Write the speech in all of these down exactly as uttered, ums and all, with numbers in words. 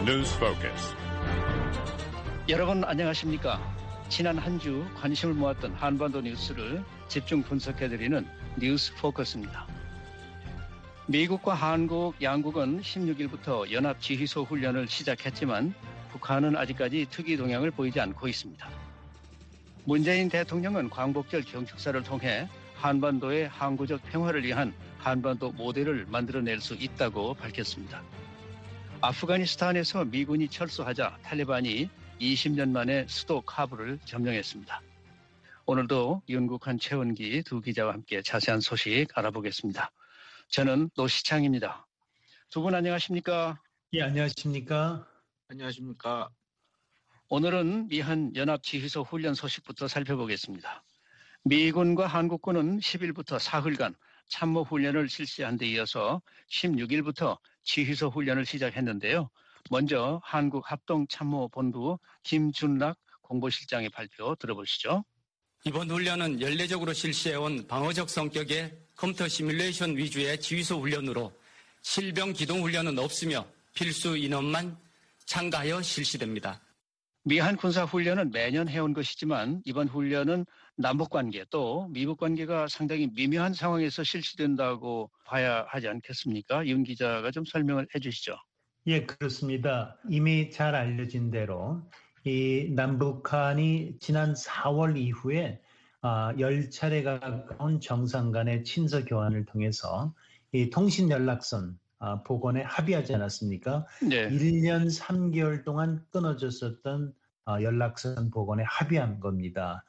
News Focus. 여러분 안녕하십니까? 지난 한 주 관심을 모았던 한반도 뉴스를 집중 분석해드리는 뉴스 포커스입니다. 미국과 한국 양국은 십육 일부터 연합지휘소 훈련을 시작했지만 북한은 아직까지 특이 동향을 보이지 않고 있습니다. 문재인 대통령은 광복절 경축사를 통해 한반도의 항구적 평화를 위한 한반도 모델을 만들어낼 수 있다고 밝혔습니다. 아프가니스탄에서 미군이 철수하자 탈레반이 이십 년 만에 수도 카불을 점령했습니다. 오늘도 윤국한, 최원기 두 기자와 함께 자세한 소식 알아보겠습니다. 저는 노시창입니다. 두 분 안녕하십니까? 예, 안녕하십니까? 안녕하십니까? 오늘은 미한 연합지휘소 훈련 소식부터 살펴보겠습니다. 미군과 한국군은 십 일부터 사흘간 참모 훈련을 실시한 데 이어서 십육 일부터 지휘소 훈련을 시작했는데요. 먼저 한국합동참모본부 김준락 공보실장의 발표 들어보시죠. 이번 훈련은 연례적으로 실시해온 방어적 성격의 컴퓨터 시뮬레이션 위주의 지휘소 훈련으로 실병 기동 훈련은 없으며 필수 인원만 참가하여 실시됩니다. 미한 군사훈련은 매년 해온 것이지만 이번 훈련은 남북관계 또 미북관계가 상당히 미묘한 상황에서 실시된다고 봐야 하지 않겠습니까? 윤 기자가 좀 설명을 해 주시죠. 예, 그렇습니다. 이미 잘 알려진 대로 이 남북한이 지난 사월 이후에 열 차례가 가까운 정상 간의 친서 교환을 통해서 이 통신 연락선 복원에 합의하지 않았습니까? 네. 일 년 삼 개월 동안 끊어졌었던 연락선 복원에 합의한 겁니다.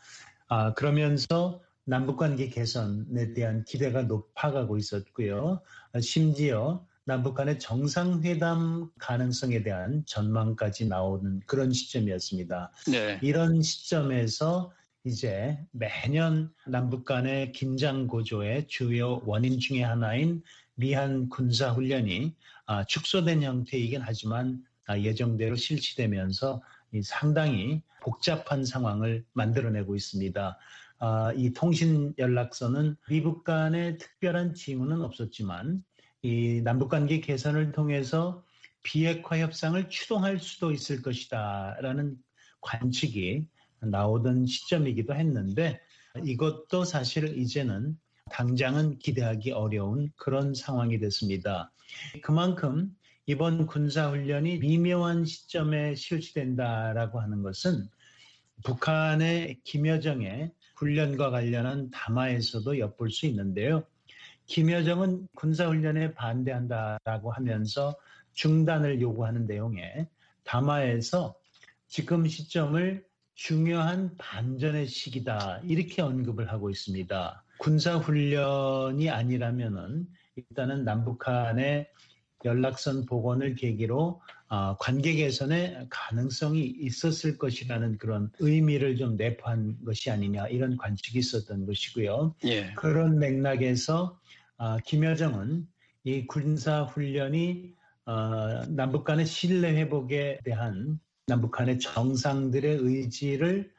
그러면서 남북관계 개선에 대한 기대가 높아가고 있었고요. 심지어 남북 간의 정상회담 가능성에 대한 전망까지 나오는 그런 시점이었습니다. 네. 이런 시점에서 이제 매년 남북 간의 긴장 고조의 주요 원인 중에 하나인 미한 군사훈련이 축소된 형태이긴 하지만 예정대로 실시되면서 상당히 복잡한 상황을 만들어내고 있습니다. 이 통신 연락선은 미북 간의 특별한 징후는 없었지만 이 남북관계 개선을 통해서 비핵화 협상을 추동할 수도 있을 것이다라는 관측이 나오던 시점이기도 했는데 이것도 사실 이제는 당장은 기대하기 어려운 그런 상황이 됐습니다. 그만큼 이번 군사훈련이 미묘한 시점에 실시된다라고 하는 것은 북한의 김여정의 훈련과 관련한 담화에서도 엿볼 수 있는데요. 김여정은 군사훈련에 반대한다라고 하면서 중단을 요구하는 내용의 담화에서 지금 시점을 중요한 반전의 시기다 이렇게 언급을 하고 있습니다. 군사훈련이 아니라면은 일단은 남북한의 연락선 복원을 계기로 관계 개선의 가능성이 있었을 것이라는 그런 의미를 좀 내포한 것이 아니냐 이런 관측이 있었던 것이고요. 예. 그런 맥락에서 김여정은 이 군사훈련이 남북 간의 신뢰 회복에 대한 남북 간의 정상들의 의지를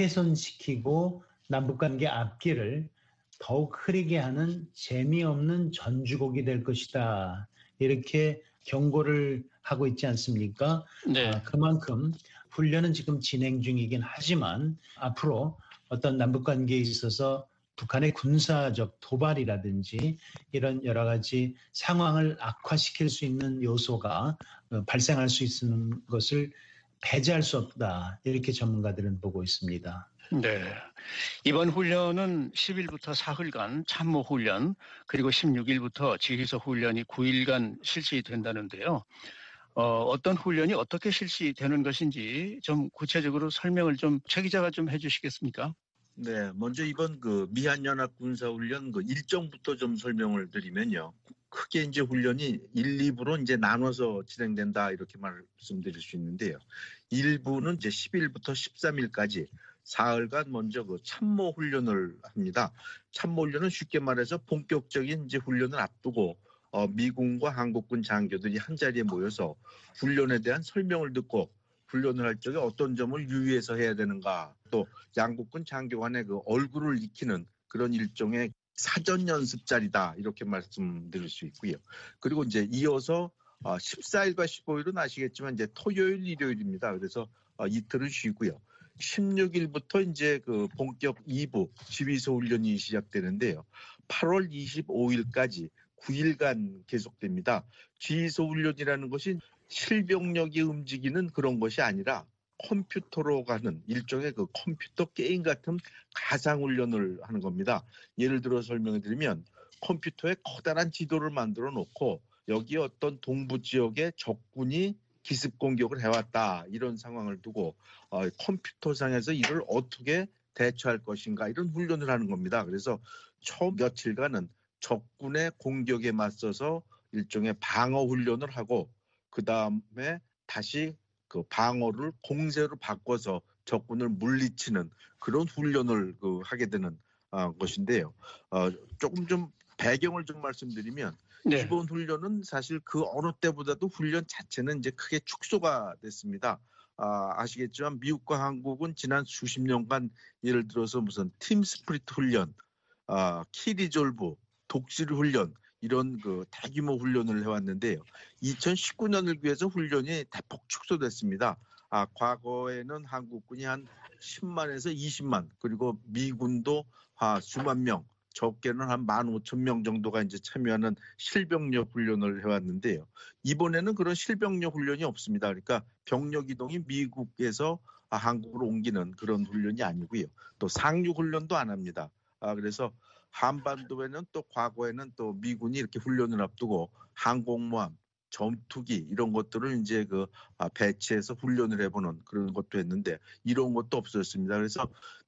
훼손시키고 남북 관계 앞길을 더욱 흐리게 하는 재미없는 전주곡이 될 것이다. 이렇게 경고를 하고 있지 않습니까? 네. 그만큼 훈련은 지금 진행 중이긴 하지만 앞으로 어떤 남북 관계에 있어서 북한의 군사적 도발이라든지 이런 여러 가지 상황을 악화시킬 수 있는 요소가 발생할 수 있는 것을 배제할 수 없다. 이렇게 전문가들은 보고 있습니다. 네. 이번 훈련은 십 일부터 사흘간 참모 훈련 그리고 십육 일부터 지휘소 훈련이 구 일간 실시된다는데요. 어, 어떤 훈련이 어떻게 실시되는 것인지 좀 구체적으로 설명을 좀 최 기자가 좀 해주시겠습니까? 네, 먼저 이번 그 미한연합 군사훈련 그 일정부터 좀 설명을 드리면요. 크게 이제 훈련이 일, 이 부로 이제 나눠서 진행된다 이렇게 말씀드릴 수 있는데요. 일 부는 이제 십 일부터 십삼 일까지 사흘간 먼저 그 참모 훈련을 합니다. 참모 훈련은 쉽게 말해서 본격적인 이제 훈련을 앞두고 어, 미군과 한국군 장교들이 한 자리에 모여서 훈련에 대한 설명을 듣고 훈련을 할 적에 어떤 점을 유의해서 해야 되는가, 또 양국군 장교 간의 그 얼굴을 익히는 그런 일종의 사전 연습 자리다 이렇게 말씀드릴 수 있고요. 그리고 이제 이어서 어, 십사 일과 십오 일은 아시겠지만 이제 토요일, 일요일입니다. 그래서 어, 이틀은 쉬고요. 십육 일부터 이제 그 본격 이 부 지휘소 훈련이 시작되는데요. 팔월 이십오 일까지 구 일간 계속됩니다. 지휘소 훈련이라는 것이 실병력이 움직이는 그런 것이 아니라 컴퓨터로 가는 일종의 그 컴퓨터 게임 같은 가상 훈련을 하는 겁니다. 예를 들어 설명해 드리면 컴퓨터에 커다란 지도를 만들어 놓고 여기 어떤 동부 지역에 적군이 기습 공격을 해왔다 이런 상황을 두고 어, 컴퓨터상에서 이를 어떻게 대처할 것인가 이런 훈련을 하는 겁니다. 그래서 처음 며칠간은 적군의 공격에 맞서서 일종의 방어 훈련을 하고 그 다음에 다시 그 방어를 공세로 바꿔서 적군을 물리치는 그런 훈련을 그 하게 되는 어, 것인데요. 어, 조금 좀 배경을 좀 말씀드리면 네. 이번 훈련은 사실 그 어느 때보다도 훈련 자체는 이제 크게 축소가 됐습니다. 아, 아시겠지만 미국과 한국은 지난 수십 년간 예를 들어서 무슨 팀 스프리트 훈련, 아, 키리졸브, 독실 훈련 이런 그 대규모 훈련을 해왔는데요. 이천십구 년을 위해서 훈련이 대폭 축소됐습니다. 아, 과거에는 한국군이 한 십만에서 이십만 그리고 미군도 아, 수만 명 적게는 한 만 오천 명 정도가 이제 참여하는 실병력 훈련을 해왔는데요. 이번에는 그런 실병력 훈련이 없습니다. 그러니까 병력 이동이 미국에서 한국으로 옮기는 그런 훈련이 아니고요. 또 상륙 훈련도 안 합니다. 아, 그래서 한반도에는 또 과거에는 또 미군이 이렇게 훈련을 앞두고 항공모함, 전투기 이런 것들을 이제 그 배치해서 훈련을 해보는 그런 것도 했는데 이런 것도 없었습니다. 그래서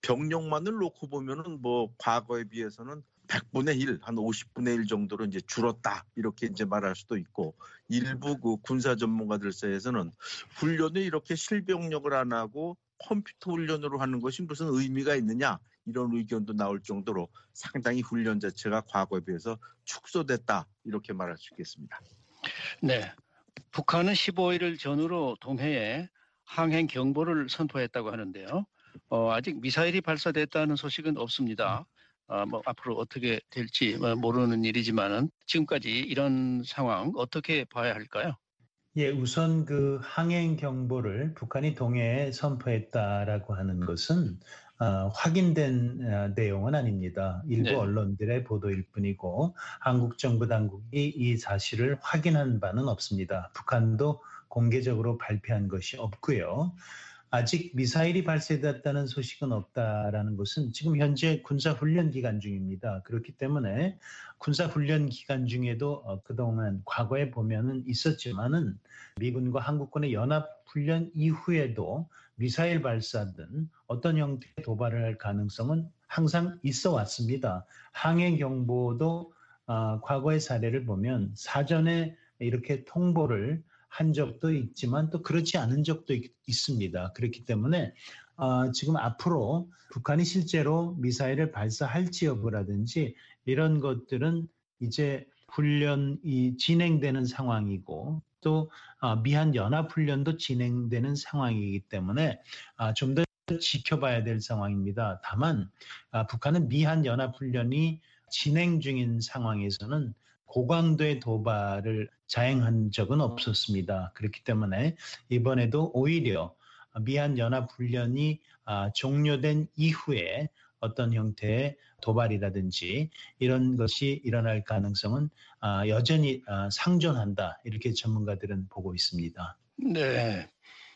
병력만을 놓고 보면은 뭐 과거에 비해서는 백분의 일, 한 오십분의 일 정도로 이제 줄었다 이렇게 이제 말할 수도 있고 일부 그 군사 전문가들 사이에서는 훈련을 이렇게 실병력을 안 하고 컴퓨터 훈련으로 하는 것이 무슨 의미가 있느냐 이런 의견도 나올 정도로 상당히 훈련 자체가 과거에 비해서 축소됐다 이렇게 말할 수 있겠습니다. 네. 북한은 십오 일을 전후로 동해에 항행 경보를 선포했다고 하는데요. 어, 아직 미사일이 발사됐다는 소식은 없습니다. 어, 뭐 앞으로 어떻게 될지 모르는 일이지만은 지금까지 이런 상황 어떻게 봐야 할까요? 예, 우선 그 항행 경보를 북한이 동해에 선포했다라고 하는 것은 어, 확인된 어, 내용은 아닙니다. 일부 네. 언론들의 보도일 뿐이고 한국 정부 당국이 이 사실을 확인한 바는 없습니다. 북한도 공개적으로 발표한 것이 없고요. 아직 미사일이 발사됐다는 소식은 없다라는 것은 지금 현재 군사훈련 기간 중입니다. 그렇기 때문에 군사훈련 기간 중에도 어, 그동안 과거에 보면은 있었지만은 미군과 한국군의 연합훈련 이후에도 미사일 발사 등 어떤 형태의 도발을 할 가능성은 항상 있어 왔습니다. 항행 경보도 어, 과거의 사례를 보면 사전에 이렇게 통보를 한 적도 있지만 또 그렇지 않은 적도 있, 있습니다. 그렇기 때문에 어, 지금 앞으로 북한이 실제로 미사일을 발사할지 여부라든지 이런 것들은 이제 훈련이 진행되는 상황이고 또 어, 미한 연합훈련도 진행되는 상황이기 때문에 어, 좀 더 지켜봐야 될 상황입니다. 다만 어, 북한은 미한 연합훈련이 진행 중인 상황에서는 고강도의 도발을 자행한 적은 없었습니다. 그렇기 때문에 이번에도 오히려 미한 연합훈련이 종료된 이후에 어떤 형태의 도발이라든지 이런 것이 일어날 가능성은 여전히 상존한다. 이렇게 전문가들은 보고 있습니다. 네.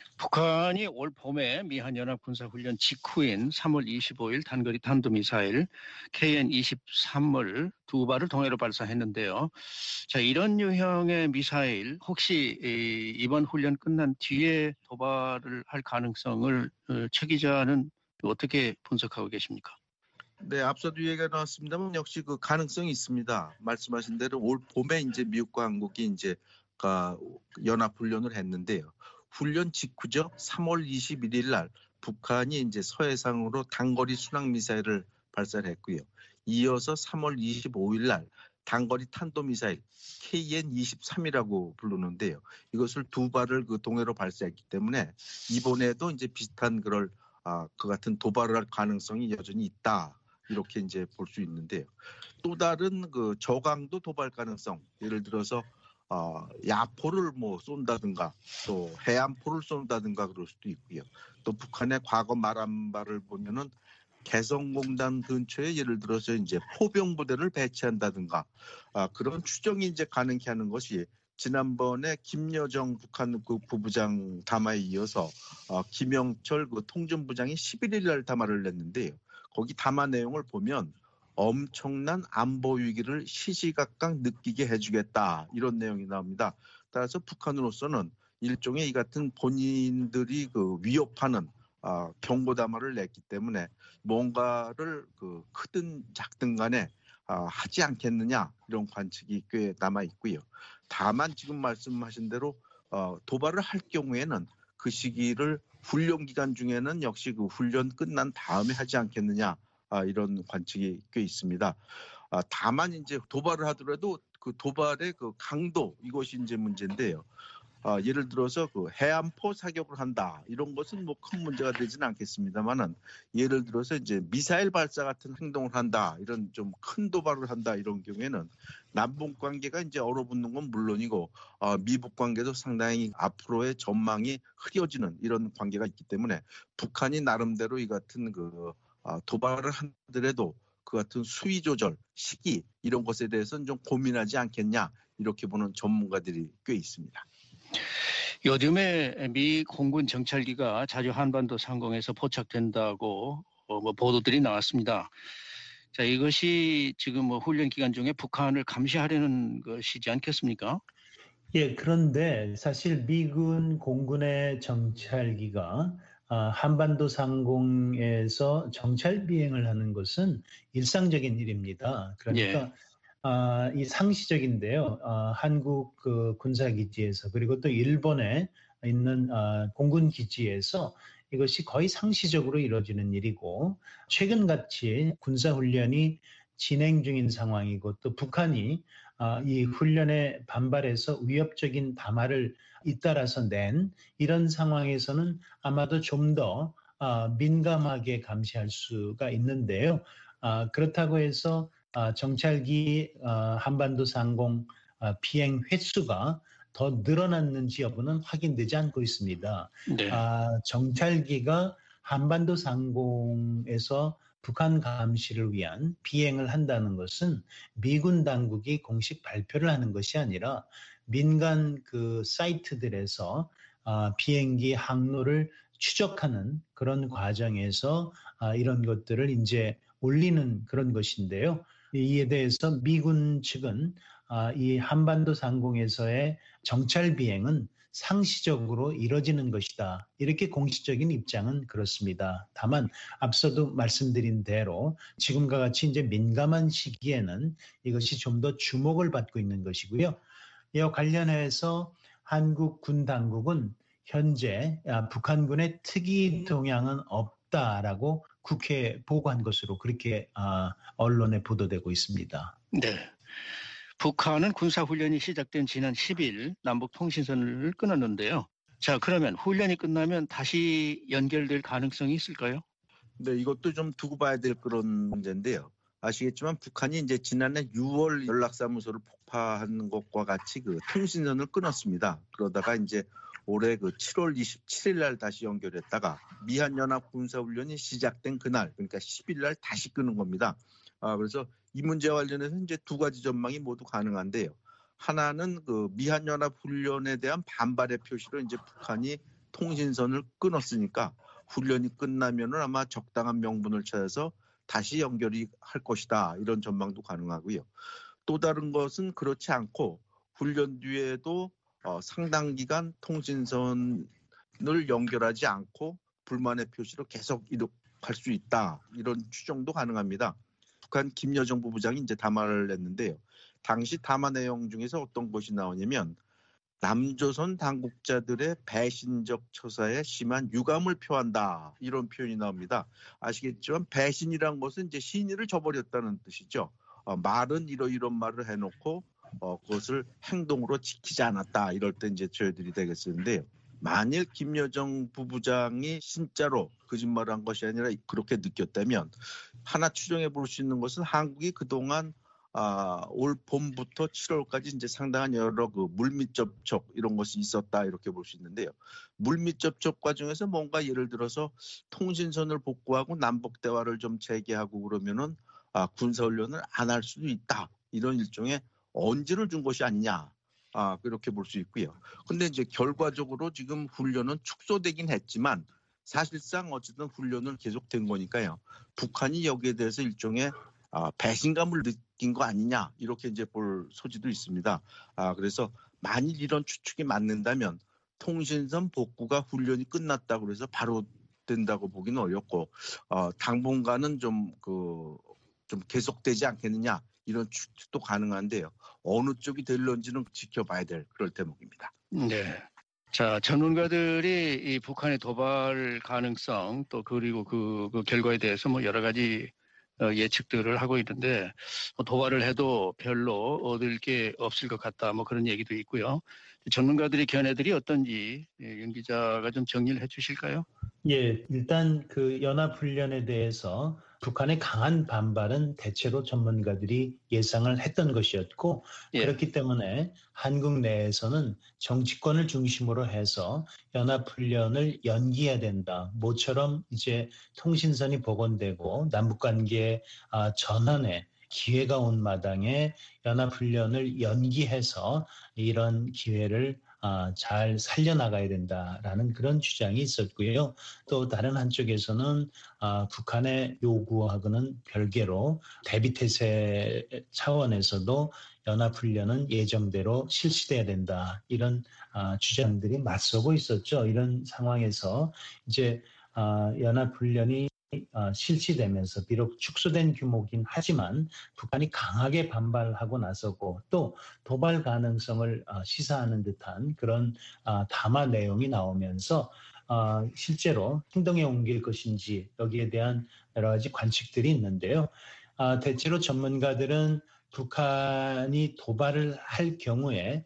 북한이 올 봄에 미한연합군사훈련 직후인 삼월 이십오일 단거리 탄도미사일 케이엔 이십삼을 두 발을 동해로 발사했는데요. 자, 이런 유형의 미사일 혹시 이번 훈련 끝난 뒤에 도발을 할 가능성을 최 기자는 어떻게 분석하고 계십니까? 네, 앞서도 얘기가 나왔습니다만 역시 그 가능성이 있습니다. 말씀하신 대로 올 봄에 이제 미국과 한국이 이제 연합 훈련을 했는데요. 훈련 직후죠. 삼월 이십일일 날 북한이 이제 서해상으로 단거리 순항 미사일을 발사를 했고요. 이어서 삼월 이십오일 날 단거리 탄도미사일 케이엔 이십삼이라고 부르는데요. 이것을 두 발을 그 동해로 발사했기 때문에 이번에도 이제 비슷한 그럴 아, 그 같은 도발을 할 가능성이 여전히 있다. 이렇게 이제 볼 수 있는데요. 또 다른 그 저강도 도발 가능성, 예를 들어서 어, 야포를 뭐 쏜다든가 또 해안포를 쏜다든가 그럴 수도 있고요. 또 북한의 과거 말한 바를 보면은 개성공단 근처에 예를 들어서 이제 포병부대를 배치한다든가 아, 그런 추정이 이제 가능케 하는 것이 지난번에 김여정 북한 그 부부장 담화에 이어서 어, 김영철 그 통전부장이 십일 일 날 담화를 냈는데요. 거기 담화 내용을 보면 엄청난 안보 위기를 시시각각 느끼게 해주겠다 이런 내용이 나옵니다. 따라서 북한으로서는 일종의 이 같은 본인들이 그 위협하는 어, 경고 담화를 냈기 때문에 뭔가를 그 크든 작든 간에 어, 하지 않겠느냐 이런 관측이 꽤 남아 있고요. 다만 지금 말씀하신 대로 어, 도발을 할 경우에는 그 시기를 훈련 기간 중에는 역시 그 훈련 끝난 다음에 하지 않겠느냐 아, 이런 관측이 꽤 있습니다. 아, 다만 이제 도발을 하더라도 그 도발의 그 강도 이것이 이제 문제인데요. 아, 예를 들어서 그 해안포 사격을 한다 이런 것은 뭐 큰 문제가 되지는 않겠습니다만은 예를 들어서 이제 미사일 발사 같은 행동을 한다 이런 좀 큰 도발을 한다 이런 경우에는 남북 관계가 이제 얼어붙는 건 물론이고 어, 미북 관계도 상당히 앞으로의 전망이 흐려지는 이런 관계가 있기 때문에 북한이 나름대로 이 같은 그 어, 도발을 하더라도 그 같은 수위 조절 시기 이런 것에 대해서는 좀 고민하지 않겠냐 이렇게 보는 전문가들이 꽤 있습니다. 요즘에 미 공군 정찰기가 자주 한반도 상공에서 포착된다고 어, 뭐 보도들이 나왔습니다. 자, 이것이 지금 뭐 훈련 기간 중에 북한을 감시하려는 것이지 않겠습니까? 예, 그런데 사실 미군 공군의 정찰기가 아, 한반도 상공에서 정찰 비행을 하는 것은 일상적인 일입니다. 예, 그러니까 아, 이 상시적인데요. 아, 한국 그 군사기지에서 그리고 또 일본에 있는 아, 공군 기지에서 이것이 거의 상시적으로 이루어지는 일이고 최근같이 군사훈련이 진행 중인 상황이고 또 북한이 아, 이 훈련에 반발해서 위협적인 담화를 잇따라서 낸 이런 상황에서는 아마도 좀 더 아, 민감하게 감시할 수가 있는데요. 아, 그렇다고 해서 아, 정찰기 아, 한반도 상공 아, 비행 횟수가 더 늘어났는지 여부는 확인되지 않고 있습니다. 네, 아, 정찰기가 한반도 상공에서 북한 감시를 위한 비행을 한다는 것은 미군 당국이 공식 발표를 하는 것이 아니라 민간 그 사이트들에서 아, 비행기 항로를 추적하는 그런 과정에서 아, 이런 것들을 이제 올리는 그런 것인데요. 이에 대해서 미군 측은 아, 이 한반도 상공에서의 정찰 비행은 상시적으로 이뤄지는 것이다. 이렇게 공식적인 입장은 그렇습니다. 다만 앞서도 말씀드린 대로 지금과 같이 이제 민감한 시기에는 이것이 좀 더 주목을 받고 있는 것이고요. 이와 관련해서 한국 군 당국은 현재 북한군의 특이 동향은 없다라고 국회에 보고한 것으로 그렇게 언론에 보도되고 있습니다. 네. 북한은 군사훈련이 시작된 지난 십 일 남북 통신선을 끊었는데요. 자, 그러면 훈련이 끝나면 다시 연결될 가능성이 있을까요? 네, 이것도 좀 두고 봐야 될 그런 문제인데요. 아시겠지만 북한이 이제 지난해 유월 연락사무소를 폭파한 것과 같이 그 통신선을 끊었습니다. 그러다가 이제 올해 그 칠월 이십칠일 날 다시 연결했다가 미한연합 군사훈련이 시작된 그날, 그러니까 십일 일 날 다시 끊은 겁니다. 아, 그래서 이 문제와 관련해서 이제 두 가지 전망이 모두 가능한데요. 하나는 그 미한연합 훈련에 대한 반발의 표시로 이제 북한이 통신선을 끊었으니까 훈련이 끝나면은 아마 적당한 명분을 찾아서 다시 연결이 할 것이다. 이런 전망도 가능하고요. 또 다른 것은 그렇지 않고 훈련 뒤에도 어, 상당 기간 통신선을 연결하지 않고 불만의 표시로 계속 이룩할 수 있다. 이런 추정도 가능합니다. 북한 김여정 부부장이 이제 담화를 냈는데요. 당시 담화 내용 중에서 어떤 것이 나오냐면 남조선 당국자들의 배신적 처사에 심한 유감을 표한다. 이런 표현이 나옵니다. 아시겠지만 배신이란 것은 이제 신의를 저버렸다는 뜻이죠. 어, 말은 이러이런 말을 해놓고 어, 그것을 행동으로 지키지 않았다. 이럴 때 이제 저희들이 되겠었는데요. 만일 김여정 부부장이 진짜로 거짓말을 한 것이 아니라 그렇게 느꼈다면 하나 추정해 볼 수 있는 것은 한국이 그동안 아, 올 봄부터 칠월까지 이제 상당한 여러 그 물밑 접촉 이런 것이 있었다 이렇게 볼 수 있는데요. 물밑 접촉 과정에서 뭔가 예를 들어서 통신선을 복구하고 남북 대화를 좀 재개하고 그러면은 아, 군사훈련을 안 할 수도 있다 이런 일종의 언지를 준 것이 아니냐. 아, 그렇게 볼 수 있고요. 근데 이제 결과적으로 지금 훈련은 축소되긴 했지만 사실상 어쨌든 훈련은 계속된 거니까요. 북한이 여기에 대해서 일종의 아, 배신감을 느낀 거 아니냐 이렇게 이제 볼 소지도 있습니다. 아, 그래서 만일 이런 추측이 맞는다면 통신선 복구가 훈련이 끝났다고 해서 바로 된다고 보기는 어렵고 어, 당분간은 좀 그 좀 계속되지 않겠느냐 이런 추측도 가능한데요. 어느 쪽이 될런지는 지켜봐야 될 그럴 대목입니다. 네. 자, 전문가들이 이 북한의 도발 가능성 또 그리고 그, 그 결과에 대해서 뭐 여러 가지 어, 예측들을 하고 있는데 뭐 도발을 해도 별로 얻을 게 없을 것 같다 뭐 그런 얘기도 있고요. 전문가들의 견해들이 어떤지 예, 윤 기자가 좀 정리를 해 주실까요? 예, 일단 그 연합훈련에 대해서 북한의 강한 반발은 대체로 전문가들이 예상을 했던 것이었고, 예. 그렇기 때문에 한국 내에서는 정치권을 중심으로 해서 연합훈련을 연기해야 된다. 모처럼 이제 통신선이 복원되고 남북관계 전환에 기회가 온 마당에 연합훈련을 연기해서 이런 기회를 아, 잘 살려나가야 된다라는 그런 주장이 있었고요. 또 다른 한쪽에서는 아, 북한의 요구하고는 별개로 대비태세 차원에서도 연합훈련은 예정대로 실시돼야 된다. 이런 아, 주장들이 맞서고 있었죠. 이런 상황에서 이제 아, 연합훈련이 어, 실시되면서 비록 축소된 규모긴 하지만 북한이 강하게 반발하고 나서고 또 도발 가능성을 어, 시사하는 듯한 그런 어, 담화 내용이 나오면서 어, 실제로 행동에 옮길 것인지 여기에 대한 여러 가지 관측들이 있는데요. 어, 대체로 전문가들은 북한이 도발을 할 경우에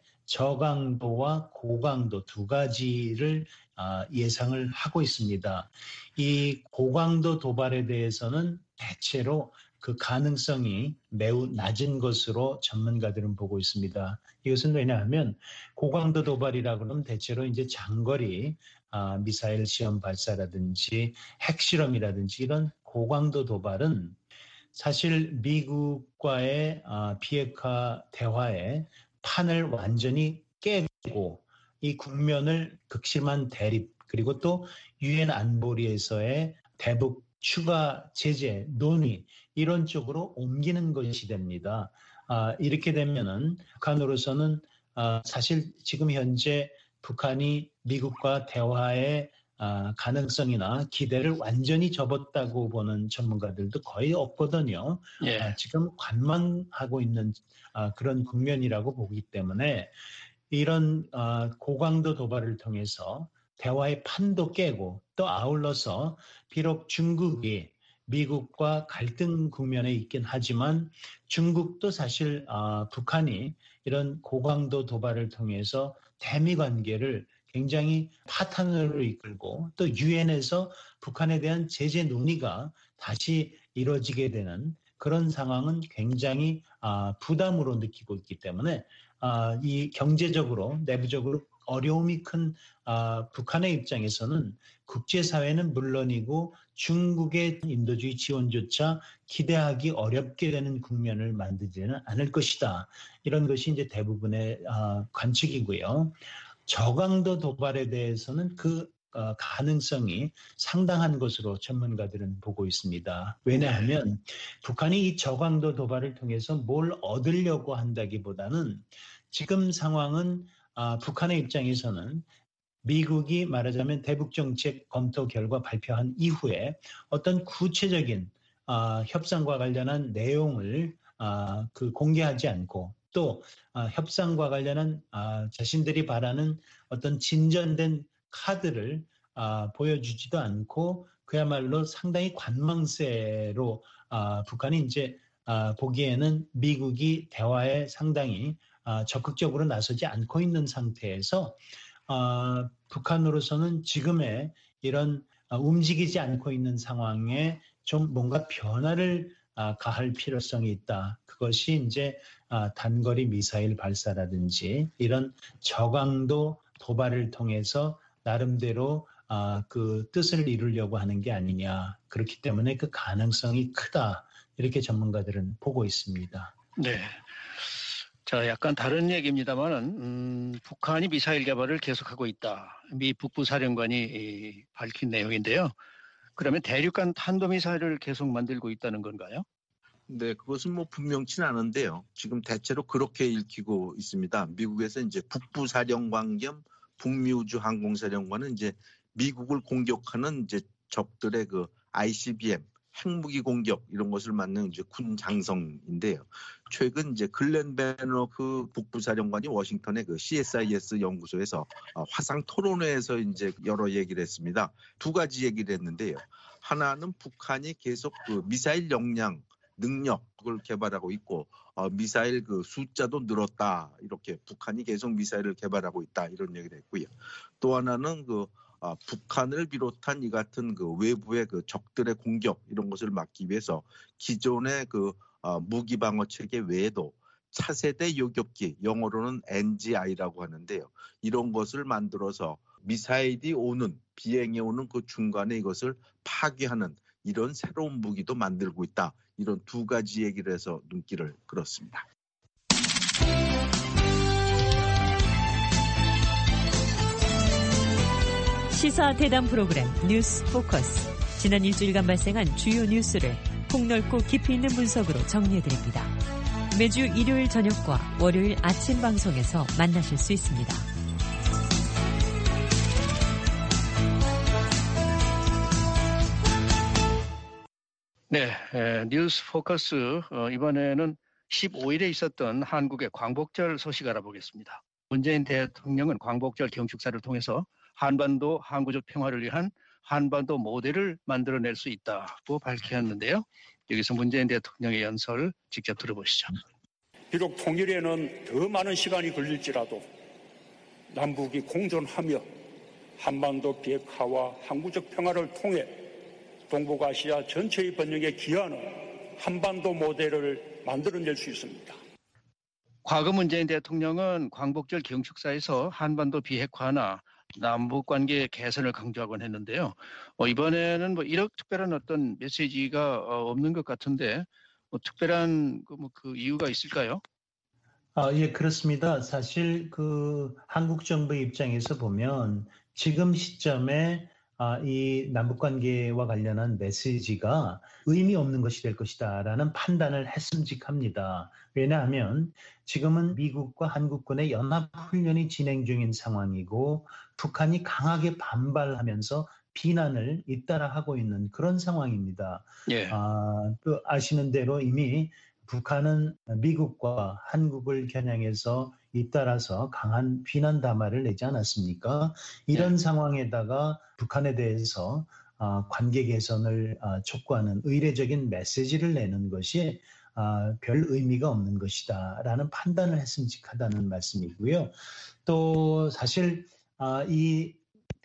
저강도와 고강도 두 가지를 어, 예상을 하고 있습니다. 이 고강도 도발에 대해서는 대체로 그 가능성이 매우 낮은 것으로 전문가들은 보고 있습니다. 이것은 왜냐하면 고강도 도발이라고 하면 대체로 이제 장거리 아, 미사일 시험 발사라든지 핵실험이라든지 이런 고강도 도발은 사실 미국과의 아, 비핵화 대화의 판을 완전히 깨고 이 국면을 극심한 대립 그리고 또 유엔 안보리에서의 대북 추가 제재 논의 이런 쪽으로 옮기는 것이 됩니다. 아, 이렇게 되면은 북한으로서는 아, 사실 지금 현재 북한이 미국과 대화의 아, 가능성이나 기대를 완전히 접었다고 보는 전문가들도 거의 없거든요. 예. 아, 지금 관망하고 있는 아, 그런 국면이라고 보기 때문에 이런 아, 고강도 도발을 통해서 대화의 판도 깨고 또 아울러서 비록 중국이 미국과 갈등 국면에 있긴 하지만 중국도 사실 아, 북한이 이런 고강도 도발을 통해서 대미 관계를 굉장히 파탄으로 이끌고 또 유엔에서 북한에 대한 제재 논의가 다시 이루어지게 되는 그런 상황은 굉장히 아, 부담으로 느끼고 있기 때문에 아, 이 경제적으로 내부적으로 어려움이 큰 아, 북한의 입장에서는 국제사회는 물론이고 중국의 인도주의 지원조차 기대하기 어렵게 되는 국면을 만들지는 않을 것이다. 이런 것이 이제 대부분의 아, 관측이고요. 저강도 도발에 대해서는 그 어, 가능성이 상당한 것으로 전문가들은 보고 있습니다. 왜냐하면 북한이 이 저강도 도발을 통해서 뭘 얻으려고 한다기보다는 지금 상황은 아, 북한의 입장에서는 미국이 말하자면 대북정책 검토 결과 발표한 이후에 어떤 구체적인 아, 협상과 관련한 내용을 아, 그 공개하지 않고 또 아, 협상과 관련한 아, 자신들이 바라는 어떤 진전된 카드를 아, 보여주지도 않고 그야말로 상당히 관망세로 아, 북한이 이제 아, 보기에는 미국이 대화에 상당히 아, 적극적으로 나서지 않고 있는 상태에서 아, 북한으로서는 지금의 이런 아, 움직이지 않고 있는 상황에 좀 뭔가 변화를 아, 가할 필요성이 있다. 그것이 이제 아, 단거리 미사일 발사라든지 이런 저강도 도발을 통해서 나름대로 아, 그 뜻을 이루려고 하는 게 아니냐. 그렇기 때문에 그 가능성이 크다. 이렇게 전문가들은 보고 있습니다. 네. 자, 약간 다른 얘기입니다만은 음, 북한이 미사일 개발을 계속하고 있다. 미 북부사령관이 이, 밝힌 내용인데요. 그러면 대륙간 탄도미사일을 계속 만들고 있다는 건가요? 네, 그것은 뭐 분명치는 않은데요. 지금 대체로 그렇게 읽히고 있습니다. 미국에서 이제 북부사령관 겸 북미우주항공사령관은 이제 미국을 공격하는 이제 적들의 그 아이씨비엠 핵무기 공격 이런 것을 맡는 이제 군 장성인데요. 최근 이제 글렌 베너프 북부사령관이 워싱턴의 그 씨에스아이에스 연구소에서 화상 토론회에서 이제 여러 얘기를 했습니다. 두 가지 얘기를 했는데요. 하나는 북한이 계속 그 미사일 역량 능력을 개발하고 있고 어, 미사일 그 숫자도 늘었다 이렇게 북한이 계속 미사일을 개발하고 있다 이런 얘기를 했고요. 또 하나는 그 어, 북한을 비롯한 이 같은 그 외부의 그 적들의 공격 이런 것을 막기 위해서 기존의 그 어, 무기 방어 체계 외에도 차세대 요격기 영어로는 엔지아이라고 하는데요. 이런 것을 만들어서 미사일이 오는 비행에 오는 그 중간에 이것을 파괴하는 이런 새로운 무기도 만들고 있다. 이런 두 가지 얘기를 해서 눈길을 끌었습니다. 시사 대담 프로그램 뉴스 포커스. 지난 일주일간 발생한 주요 뉴스를 폭넓고 깊이 있는 분석으로 정리해드립니다. 매주 일요일 저녁과 월요일 아침 방송에서 만나실 수 있습니다. 네, 에, 뉴스 포커스 어, 이번에는 십오 일에 있었던 한국의 광복절 소식 알아보겠습니다. 문재인 대통령은 광복절 경축사를 통해서 한반도 항구적 평화를 위한 한반도 모델을 만들어낼 수 있다고 밝혔는데요. 여기서 문재인 대통령의 연설 직접 들어보시죠. 비록 통일에는 더 많은 시간이 걸릴지라도 남북이 공존하며 한반도 비핵화와 항구적 평화를 통해 동북아시아 전체의 번영에 기여하는 한반도 모델을 만들어낼 수 있습니다. 과거 문재인 대통령은 광복절 경축사에서 한반도 비핵화나 남북관계 개선을 강조하곤 했는데요. 어, 이번에는 뭐 이런 특별한 어떤 메시지가 어, 없는 것 같은데 뭐 특별한 그, 뭐 그 이유가 있을까요? 아, 예, 그렇습니다. 사실 그 한국 정부 입장에서 보면 지금 시점에 아, 이 남북관계와 관련한 메시지가 의미 없는 것이 될 것이다라는 판단을 했음직합니다. 왜냐하면 지금은 미국과 한국군의 연합훈련이 진행 중인 상황이고 북한이 강하게 반발하면서 비난을 잇따라 하고 있는 그런 상황입니다. 예. 아, 또 아시는 대로 이미 북한은 미국과 한국을 겨냥해서 잇따라서 강한 비난 담화를 내지 않았습니까? 이런 네. 상황에다가 북한에 대해서 관계 개선을 촉구하는 의례적인 메시지를 내는 것이 별 의미가 없는 것이다라는 판단을 했음직하다는 말씀이고요. 또 사실 이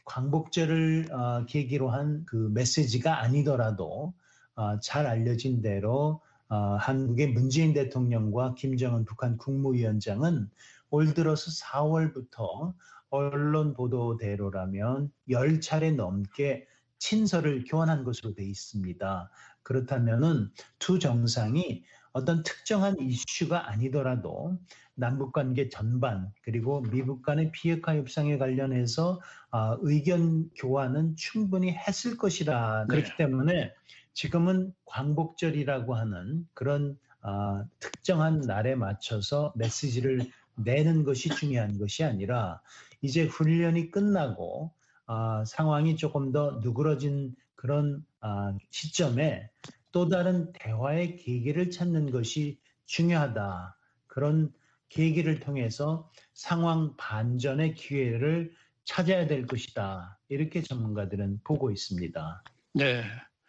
광복절을 계기로 한 그 메시지가 아니더라도 잘 알려진 대로 어, 한국의 문재인 대통령과 김정은 북한 국무위원장은 올 들어서 사월부터 언론 보도대로라면 열 차례 넘게 친서를 교환한 것으로 돼 있습니다. 그렇다면은 두 정상이 어떤 특정한 이슈가 아니더라도 남북관계 전반 그리고 미북 간의 비핵화 협상에 관련해서 어, 의견 교환은 충분히 했을 것이다. 그렇기 네. 때문에 지금은 광복절이라고 하는 그런 어, 특정한 날에 맞춰서 메시지를 내는 것이 중요한 것이 아니라 이제 훈련이 끝나고 어, 상황이 조금 더 누그러진 그런 어, 시점에 또 다른 대화의 계기를 찾는 것이 중요하다. 그런 계기를 통해서 상황 반전의 기회를 찾아야 될 것이다. 이렇게 전문가들은 보고 있습니다. 네.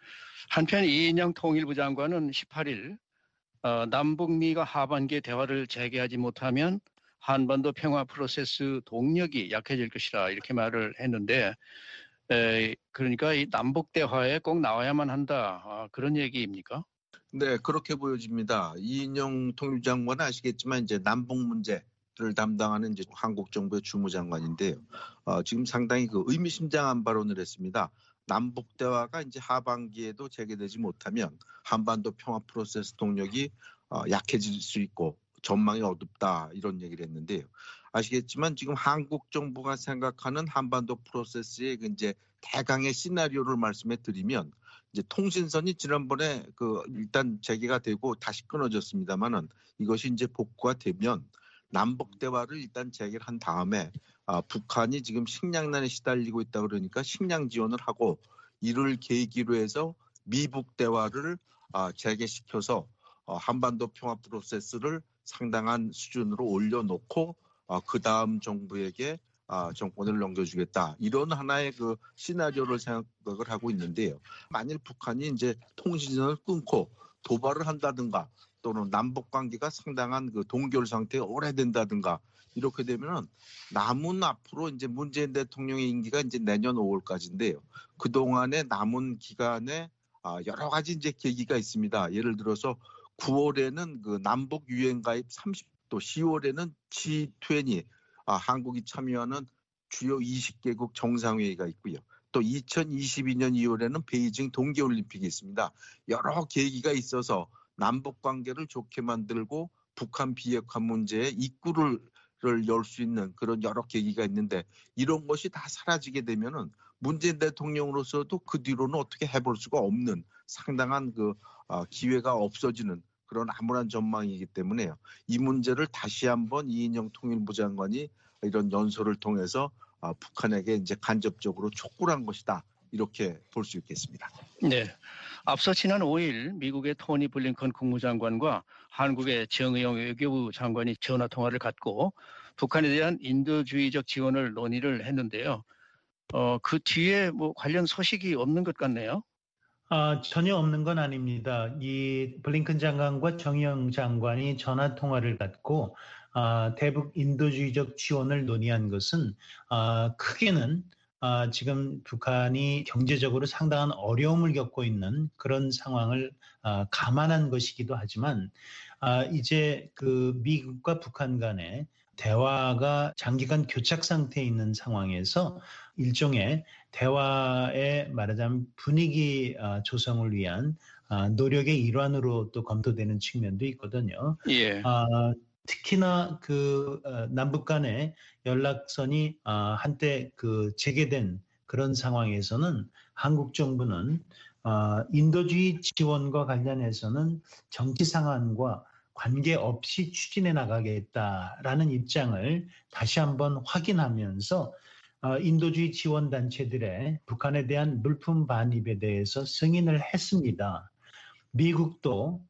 한편 이인영 통일부 장관은 십팔 일 어, 남북미가 하반기에 대화를 재개하지 못하면 한반도 평화 프로세스 동력이 약해질 것이라 이렇게 말을 했는데 에, 그러니까 이 남북 대화에 꼭 나와야만 한다 아, 그런 얘기입니까? 네, 그렇게 보여집니다. 이인영 통일장관은 아시겠지만 이제 남북 문제를 담당하는 이제 한국 정부의 주무장관인데요. 어, 지금 상당히 그 의미심장한 발언을 했습니다. 남북 대화가 이제 하반기에도 재개되지 못하면 한반도 평화 프로세스 동력이 어, 약해질 수 있고 전망이 어둡다 이런 얘기를 했는데요. 아시겠지만 지금 한국 정부가 생각하는 한반도 프로세스의 이제 대강의 시나리오를 말씀해 드리면 이제 통신선이 지난번에 그 일단 재개가 되고 다시 끊어졌습니다만은 이것이 이제 복구가 되면 남북 대화를 일단 재개를 한 다음에 아, 북한이 지금 식량난에 시달리고 있다 그러니까 식량 지원을 하고 이를 계기로 해서 미북 대화를 아, 재개시켜서 어, 한반도 평화 프로세스를 상당한 수준으로 올려놓고 어, 그 다음 정부에게 아, 정권을 넘겨주겠다. 이런 하나의 그 시나리오를 생각을 하고 있는데요. 만일 북한이 이제 통신선을 끊고 도발을 한다든가 또는 남북 관계가 상당한 그 동결 상태가 오래된다든가 이렇게 되면은 남은 앞으로 이제 문재인 대통령의 임기가 이제 내년 오월까지인데요. 그 동안에 남은 기간에 아, 여러 가지 이제 계기가 있습니다. 예를 들어서 구월에는 그 남북 유엔 가입 삼십 도, 시월에는 지 이십 아, 한국이 참여하는 주요 이십 개국 정상회의가 있고요. 또 이천이십이 년 이월에는 베이징 동계올림픽이 있습니다. 여러 계기가 있어서 남북 관계를 좋게 만들고 북한 비핵화 문제에 입구를 열 수 있는 그런 여러 계기가 있는데 이런 것이 다 사라지게 되면은 문재인 대통령으로서도 그 뒤로는 어떻게 해볼 수가 없는 상당한 그 기회가 없어지는 그런 암울한 전망이기 때문에요. 이 문제를 다시 한번 이인영 통일부 장관이 이런 연설을 통해서 북한에게 이제 간접적으로 촉구를 한 것이다. 이렇게 볼 수 있겠습니다. 네. 앞서 지난 오일 미국의 토니 블링컨 국무장관과 한국의 정의용 외교부 장관이 전화 통화를 갖고 북한에 대한 인도주의적 지원을 논의를 했는데요. 어, 그 뒤에 뭐 관련 소식이 없는 것 같네요. 아, 전혀 없는 건 아닙니다. 이 블링컨 장관과 정의용 장관이 전화 통화를 갖고 아, 대북 인도주의적 지원을 논의한 것은 아, 크게는 아, 지금 북한이 경제적으로 상당한 어려움을 겪고 있는 그런 상황을 아, 감안한 것이기도 하지만 아, 이제 그 미국과 북한 간의 대화가 장기간 교착 상태에 있는 상황에서 일종의 대화의 말하자면 분위기 조성을 위한 노력의 일환으로 또 검토되는 측면도 있거든요. 예. 아, 특히나 그 남북 간의 연락선이 한때 그 재개된 그런 상황에서는 한국 정부는 인도주의 지원과 관련해서는 정치 상황과 관계없이 추진해 나가겠다라는 입장을 다시 한번 확인하면서 인도주의 지원단체들의 북한에 대한 물품 반입에 대해서 승인을 했습니다. 미국도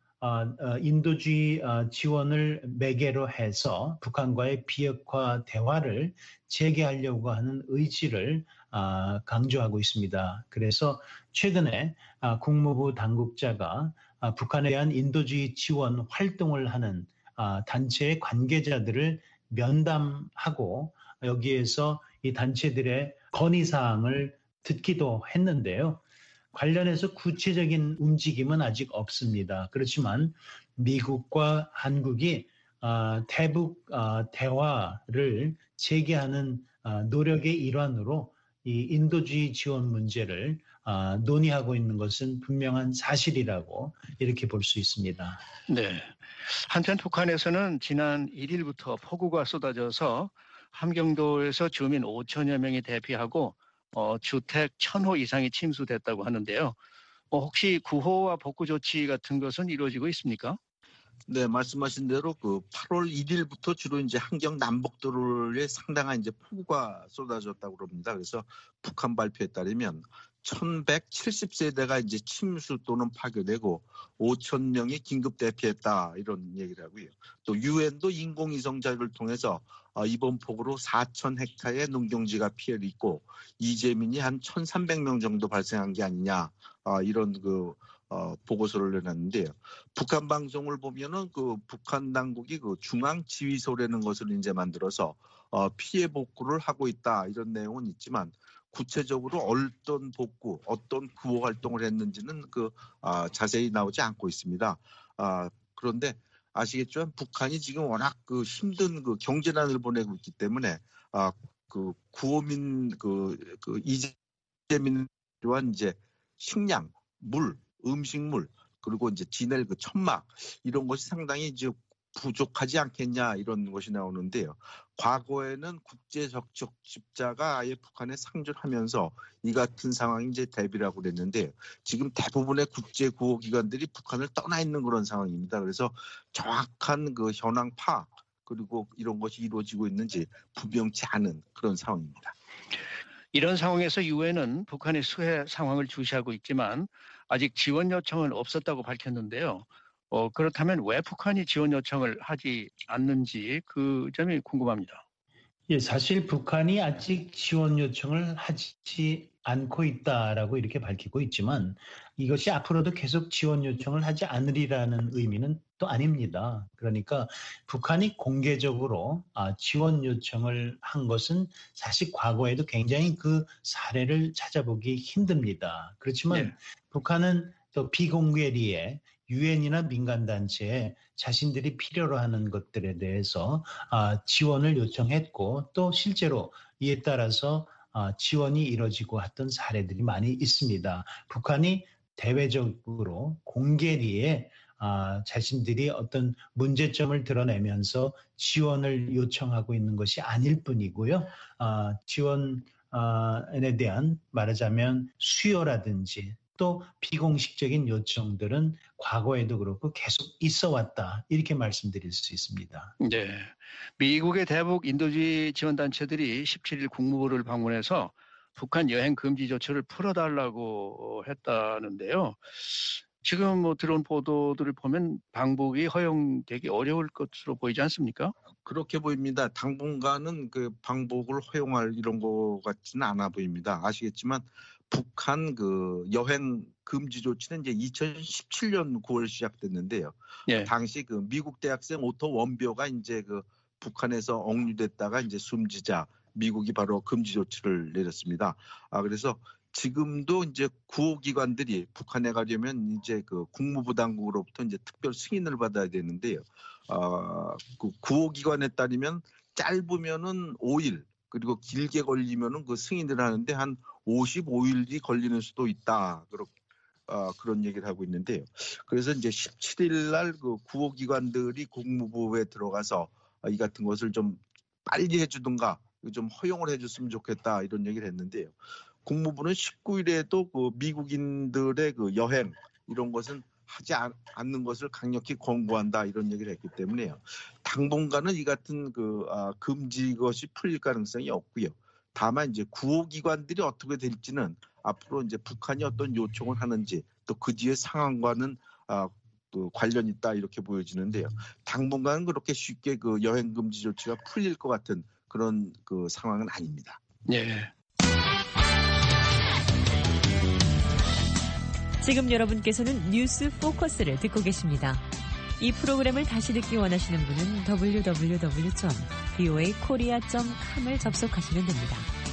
인도주의 지원을 매개로 해서 북한과의 비핵화 대화를 재개하려고 하는 의지를 강조하고 있습니다. 그래서 최근에 국무부 당국자가 북한에 대한 인도주의 지원 활동을 하는 단체의 관계자들을 면담하고 여기에서 이 단체들의 건의사항을 듣기도 했는데요. 관련해서 구체적인 움직임은 아직 없습니다. 그렇지만 미국과 한국이 대북 대화를 재개하는 노력의 일환으로 이 인도주의 지원 문제를 논의하고 있는 것은 분명한 사실이라고 이렇게 볼 수 있습니다. 네. 한편 북한에서는 지난 일 일부터 폭우가 쏟아져서 함경도에서 주민 오천여 명이 대피하고 어, 주택 천 호 이상이 침수됐다고 하는데요. 어, 혹시 구호와 복구 조치 같은 것은 이루어지고 있습니까? 네, 말씀하신 대로 그 팔월 일일부터 주로 이제 함경 남북도로에 상당한 이제 폭우가 쏟아졌다고 그럽니다. 그래서 북한 발표에 따르면 천백칠십 세대가 이제 침수 또는 파괴되고 오천 명이 긴급 대피했다 이런 얘기를 하고요. 또 유엔도 인공위성 자료를 통해서 이번 폭우로 사천 헥타르의 농경지가 피해를 입고 이재민이 한 천삼백 명 정도 발생한 게 아니냐 이런 그 어, 보고서를 내놨는데요. 북한 방송을 보면은 그 북한 당국이 그 중앙 지휘소라는 것을 이제 만들어서 어, 피해 복구를 하고 있다 이런 내용은 있지만 구체적으로 어떤 복구, 어떤 구호 활동을 했는지는 그 아, 자세히 나오지 않고 있습니다. 아, 그런데 아시겠지만 북한이 지금 워낙 그 힘든 그 경제난을 보내고 있기 때문에 아, 그 구호민 그, 그 이재민 또한 이제 식량, 물, 음식물 그리고 이제 지낼 그 천막 이런 것이 상당히 이제 부족하지 않겠냐 이런 것이 나오는데요. 과거에는 국제적적십자가 아예 북한에 상존하면서 이 같은 상황이 이제 대비라고 그랬는데 지금 대부분의 국제 구호기관들이 북한을 떠나 있는 그런 상황입니다. 그래서 정확한 그 현황 파악 그리고 이런 것이 이루어지고 있는지 분명치 않은 그런 상황입니다. 이런 상황에서 유엔은 북한의 수해 상황을 주시하고 있지만 아직 지원 요청은 없었다고 밝혔는데요. 어, 그렇다면 왜 북한이 지원 요청을 하지 않는지 그 점이 궁금합니다. 예, 사실 북한이 아직 지원 요청을 하지 않고 있다라고 이렇게 밝히고 있지만 이것이 앞으로도 계속 지원 요청을 하지 않으리라는 의미는 또 아닙니다. 그러니까 북한이 공개적으로 지원 요청을 한 것은 사실 과거에도 굉장히 그 사례를 찾아보기 힘듭니다. 그렇지만 네. 북한은 또 비공개리에 유엔이나 민간단체에 자신들이 필요로 하는 것들에 대해서 지원을 요청했고 또 실제로 이에 따라서 지원이 이루어지고 했던 사례들이 많이 있습니다. 북한이 대외적으로 공개리에 자신들이 어떤 문제점을 드러내면서 지원을 요청하고 있는 것이 아닐 뿐이고요. 지원에 대한 말하자면 수요라든지 또 비공식적인 요청들은 과거에도 그렇고 계속 있어 왔다 이렇게 말씀드릴 수 있습니다. 네, 미국의 대북 인도주의 지원단체들이 십칠 일 국무부를 방문해서 북한 여행 금지 조치를 풀어달라고 했다는데요. 지금 뭐 들어온 보도들을 보면 방북이 허용되기 어려울 것으로 보이지 않습니까? 그렇게 보입니다. 당분간은 그 방북을 허용할 이런 것 같지는 않아 보입니다. 아시겠지만 북한 그 여행 금지 조치는 이제 이천십칠 년 구월 시작됐는데요. 예. 당시 그 미국 대학생 오토 원벼가 이제 그 북한에서 억류됐다가 이제 숨지자 미국이 바로 금지 조치를 내렸습니다. 아 그래서 지금도 이제 구호기관들이 북한에 가려면 이제 그 국무부 당국으로부터 이제 특별 승인을 받아야 되는데요. 아, 그 구호기관에 따르면 짧으면은 오 일 그리고 길게 걸리면은 그 승인을 하는데 한 오십오 일이 걸리는 수도 있다. 그렇게 어, 그런 얘기를 하고 있는데요. 그래서 이제 십칠 일 날 그 구호기관들이 국무부에 들어가서 이 같은 것을 좀 빨리 해주든가 좀 허용을 해줬으면 좋겠다 이런 얘기를 했는데요. 국무부는 십구 일에도 그 미국인들의 그 여행 이런 것은 하지 않는 것을 강력히 권고한다 이런 얘기를 했기 때문에요. 당분간은 이 같은 그 아, 금지 것이 풀릴 가능성이 없고요. 다만 이제 구호기관들이 어떻게 될지는 앞으로 이제 북한이 어떤 요청을 하는지 또 그 뒤의 상황과는 아, 또 관련이 있다 이렇게 보여지는데요. 당분간은 그렇게 쉽게 그 여행 금지 조치가 풀릴 것 같은 그런 그 상황은 아닙니다. 네. 지금 여러분께서는 뉴스 포커스를 듣고 계십니다. 이 프로그램을 다시 듣기 원하시는 분은 더블유 더블유 더블유 점 브이오에이 코리아 점 컴을 접속하시면 됩니다.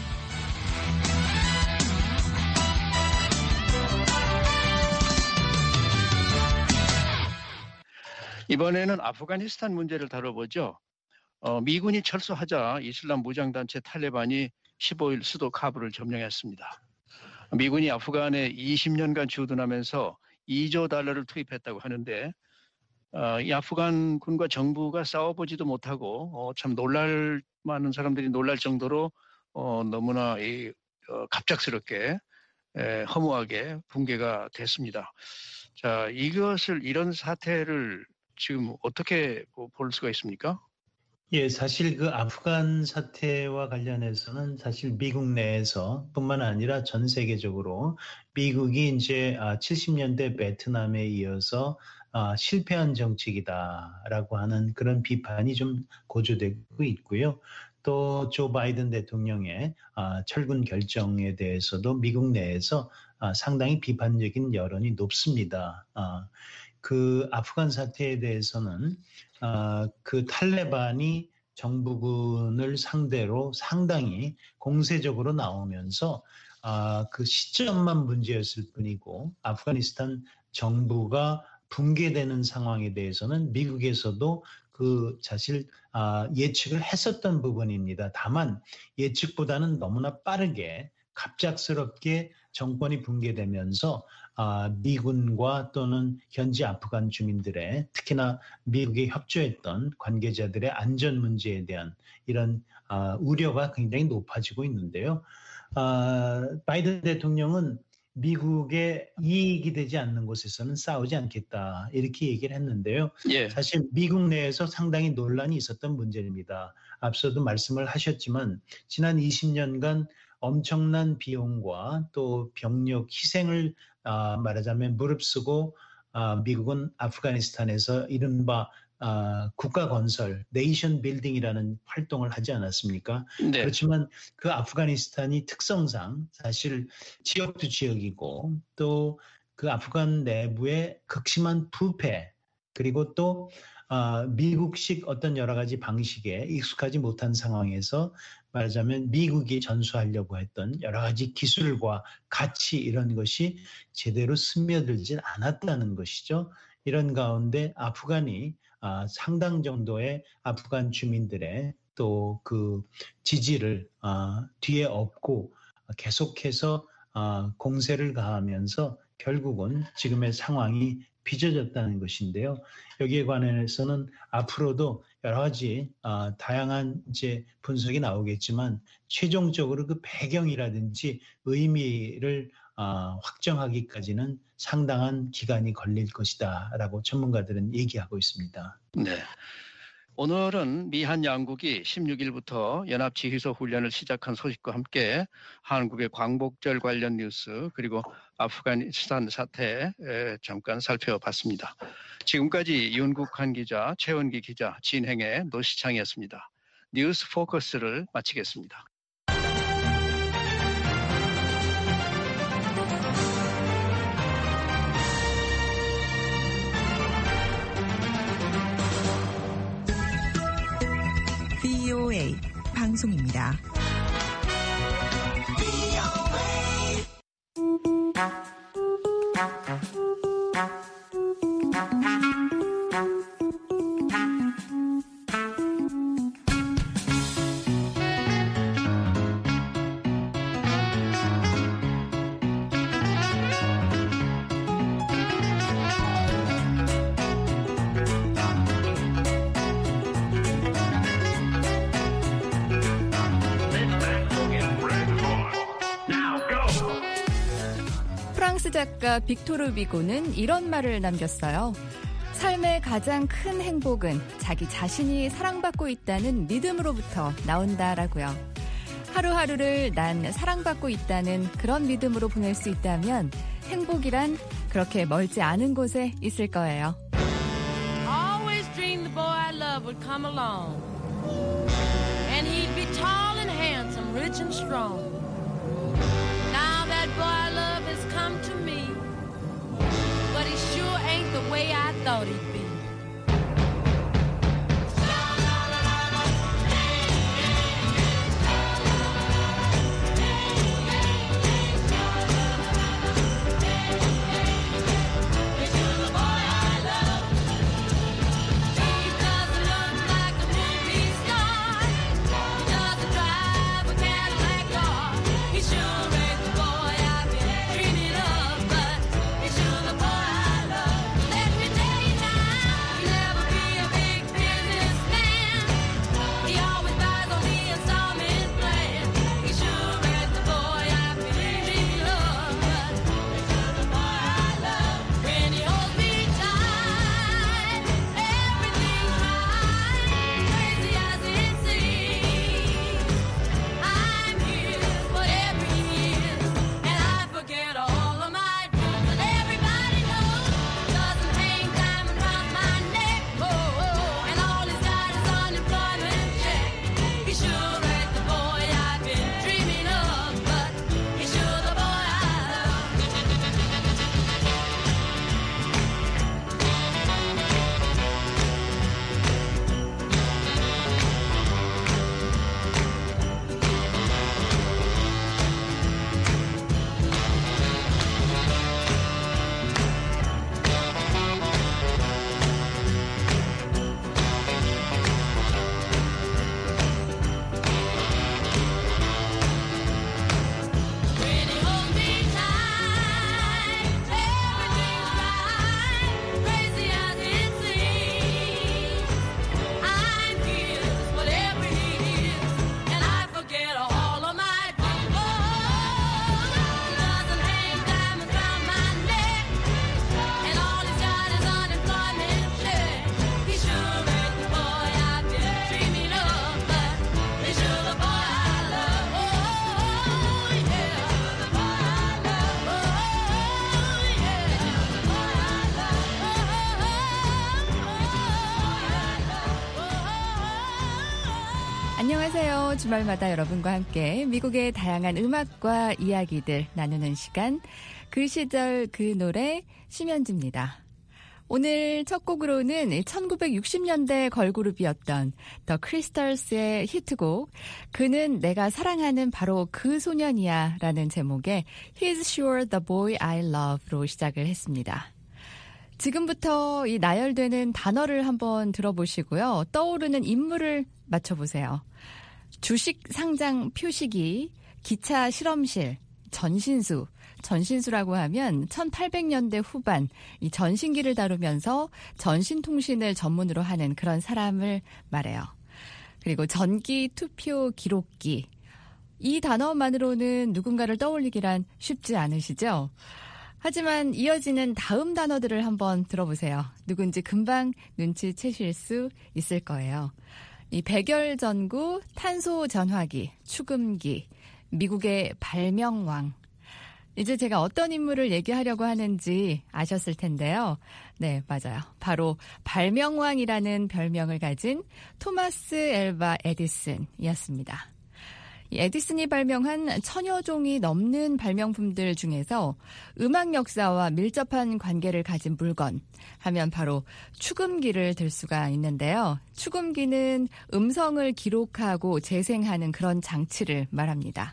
이번에는 아프가니스탄 문제를 다뤄보죠. 어, 미군이 철수하자 이슬람 무장단체 탈레반이 십오 일 수도 카불을 점령했습니다. 미군이 아프간에 이십 년간 주둔하면서 이조 달러를 투입했다고 하는데 어, 이 아프간 군과 정부가 싸워보지도 못하고 어, 참 놀랄 많은 사람들이 놀랄 정도로 어, 너무나 이, 어, 갑작스럽게 에, 허무하게 붕괴가 됐습니다. 자, 이것을 이런 사태를 지금 어떻게 볼 수가 있습니까? 예, 사실 그 아프간 사태와 관련해서는 사실 미국 내에서 뿐만 아니라 전 세계적으로 미국이 이제 칠십 년대 베트남에 이어서 실패한 정책이다라고 하는 그런 비판이 좀 고조되고 있고요. 또 조 바이든 대통령의 철군 결정에 대해서도 미국 내에서 상당히 비판적인 여론이 높습니다. 그 아프간 사태에 대해서는 그 탈레반이 정부군을 상대로 상당히 공세적으로 나오면서 아, 그 시점만 문제였을 뿐이고 아프가니스탄 정부가 붕괴되는 상황에 대해서는 미국에서도 그 사실 아, 예측을 했었던 부분입니다. 다만 예측보다는 너무나 빠르게 갑작스럽게 정권이 붕괴되면서 아, 미군과 또는 현지 아프간 주민들의 특히나 미국에 협조했던 관계자들의 안전 문제에 대한 이런 아, 우려가 굉장히 높아지고 있는데요. 아, 바이든 대통령은 미국의 이익이 되지 않는 곳에서는 싸우지 않겠다 이렇게 얘기를 했는데요. 예. 사실 미국 내에서 상당히 논란이 있었던 문제입니다. 앞서도 말씀을 하셨지만 지난 이십 년간 엄청난 비용과 또 병력 희생을 아, 말하자면 무릅쓰고 아, 미국은 아프가니스탄에서 이른바 아, 국가 건설, 네이션 빌딩이라는 활동을 하지 않았습니까? 네. 그렇지만 그 아프가니스탄이 특성상 사실 지역도 지역이고 또 그 아프간 내부의 극심한 부패 그리고 또 아, 미국식 어떤 여러 가지 방식에 익숙하지 못한 상황에서 말하자면 미국이 전수하려고 했던 여러 가지 기술과 가치 이런 것이 제대로 스며들진 않았다는 것이죠. 이런 가운데 아프간이 아, 상당 정도의 아프간 주민들의 또 그 지지를 아, 뒤에 업고 계속해서 아, 공세를 가하면서 결국은 지금의 상황이 빚어졌다는 것인데요. 여기에 관해서는 앞으로도 여러 가지 아, 다양한 이제 분석이 나오겠지만 최종적으로 그 배경이라든지 의미를 아, 확정하기까지는 상당한 기간이 걸릴 것이다라고 전문가들은 얘기하고 있습니다. 네. 오늘은 미한 양국이 십육 일부터 연합지휘소 훈련을 시작한 소식과 함께 한국의 광복절 관련 뉴스 그리고 아프가니스탄 사태 잠깐 살펴봤습니다. 지금까지 윤국한 기자, 최원기 기자, 진행의 노시창이었습니다. 뉴스 포커스를 마치겠습니다. 브이오에이 방송입니다. 프랑스 작가 빅토르 비고는 이런 말을 남겼어요. 삶의 가장 큰 행복은 자기 자신이 사랑받고 있다는 믿음으로부터 나온다라고요. 하루하루를 난 사랑받고 있다는 그런 믿음으로 보낼 수 있다면 행복이란 그렇게 멀지 않은 곳에 있을 거예요. Always dreamed the boy I love would come along. And he'd be tall and handsome, rich and strong. Now that boy I love has come to me. But he sure ain't the way I thought he'd be. Let me tell you now. 오늘도 주말마다 여러분과 함께 미국의 다양한 음악과 이야기들 나누는 시간, 그 시절 그 노래 심현지입니다. 오늘 첫 곡으로는 천구백육십 년대 걸그룹이었던 더 크리스탈스의 히트곡 그는 내가 사랑하는 바로 그 소년이야 라는 제목의 He's Sure the Boy I Love로 시작을 했습니다. 지금부터 이 나열되는 단어를 한번 들어보시고요. 떠오르는 인물을 맞춰보세요. 주식 상장 표시기, 기차 실험실, 전신수. 전신수라고 하면 천팔백 년대 후반 이 전신기를 다루면서 전신통신을 전문으로 하는 그런 사람을 말해요. 그리고 전기 투표 기록기. 이 단어만으로는 누군가를 떠올리기란 쉽지 않으시죠? 하지만 이어지는 다음 단어들을 한번 들어보세요. 누군지 금방 눈치채실 수 있을 거예요. 이 백열전구, 탄소전화기, 축음기, 미국의 발명왕. 이제 제가 어떤 인물을 얘기하려고 하는지 아셨을 텐데요. 네, 맞아요. 바로 발명왕이라는 별명을 가진 토마스 앨바 에디슨이었습니다. 이 에디슨이 발명한 천여 종이 넘는 발명품들 중에서 음악 역사와 밀접한 관계를 가진 물건 하면 바로 축음기를 들 수가 있는데요. 축음기는 음성을 기록하고 재생하는 그런 장치를 말합니다.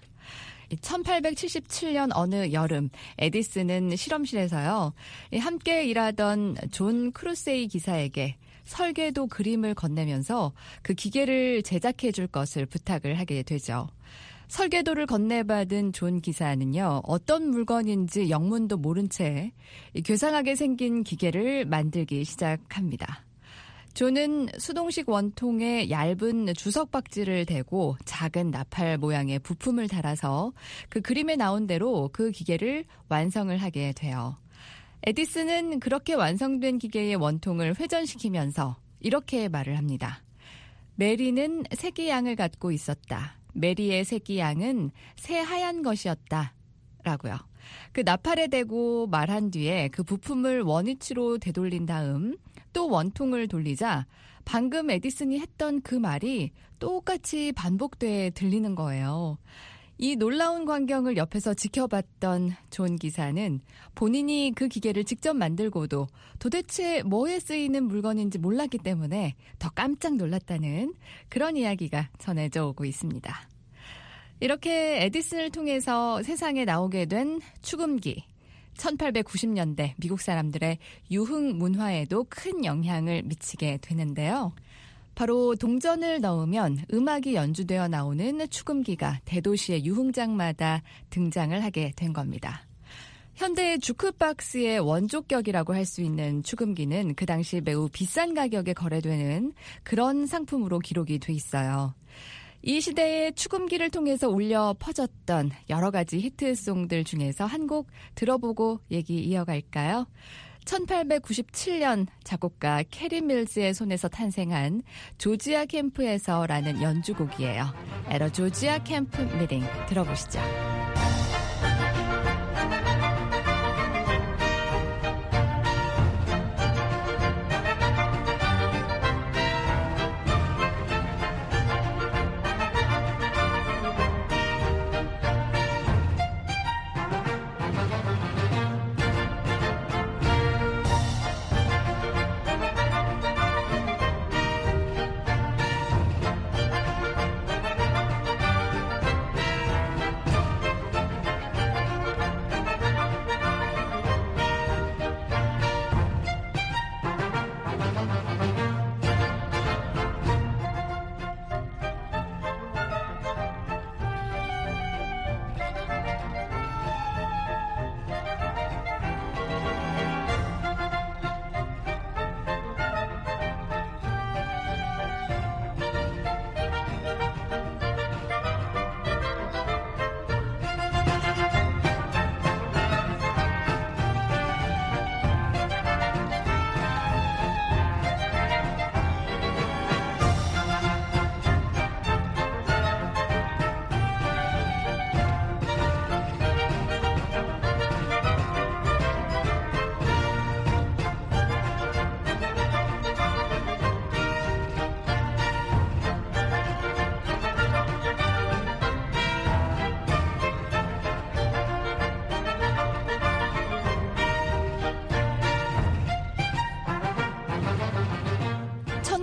천팔백칠십칠 년 어느 여름 에디슨은 실험실에서요. 함께 일하던 존 크루세이 기사에게 설계도 그림을 건네면서 그 기계를 제작해 줄 것을 부탁을 하게 되죠. 설계도를 건네받은 존 기사는요. 어떤 물건인지 영문도 모른 채 괴상하게 생긴 기계를 만들기 시작합니다. 존은 수동식 원통에 얇은 주석박지를 대고 작은 나팔 모양의 부품을 달아서 그 그림에 나온 대로 그 기계를 완성을 하게 돼요. 에디슨은 그렇게 완성된 기계의 원통을 회전시키면서 이렇게 말을 합니다. 메리는 새끼양을 갖고 있었다. 메리의 새끼양은 새하얀 것이었다. 라고요. 그 나팔에 대고 말한 뒤에 그 부품을 원위치로 되돌린 다음 또 원통을 돌리자 방금 에디슨이 했던 그 말이 똑같이 반복돼 들리는 거예요. 이 놀라운 광경을 옆에서 지켜봤던 존 기사는 본인이 그 기계를 직접 만들고도 도대체 뭐에 쓰이는 물건인지 몰랐기 때문에 더 깜짝 놀랐다는 그런 이야기가 전해져 오고 있습니다. 이렇게 에디슨을 통해서 세상에 나오게 된 축음기. 천팔백구십 년대 미국 사람들의 유흥 문화에도 큰 영향을 미치게 되는데요. 바로 동전을 넣으면 음악이 연주되어 나오는 축음기가 대도시의 유흥장마다 등장을 하게 된 겁니다. 현대의 주크박스의 원조격이라고 할 수 있는 축음기는 그 당시 매우 비싼 가격에 거래되는 그런 상품으로 기록이 돼 있어요. 이 시대의 축음기를 통해서 울려 퍼졌던 여러 가지 히트송들 중에서 한 곡 들어보고 얘기 이어갈까요? 천팔백구십칠 년 작곡가 캐리 밀즈의 손에서 탄생한 조지아 캠프에서라는 연주곡이에요. 에러 조지아 캠프 미팅 들어보시죠.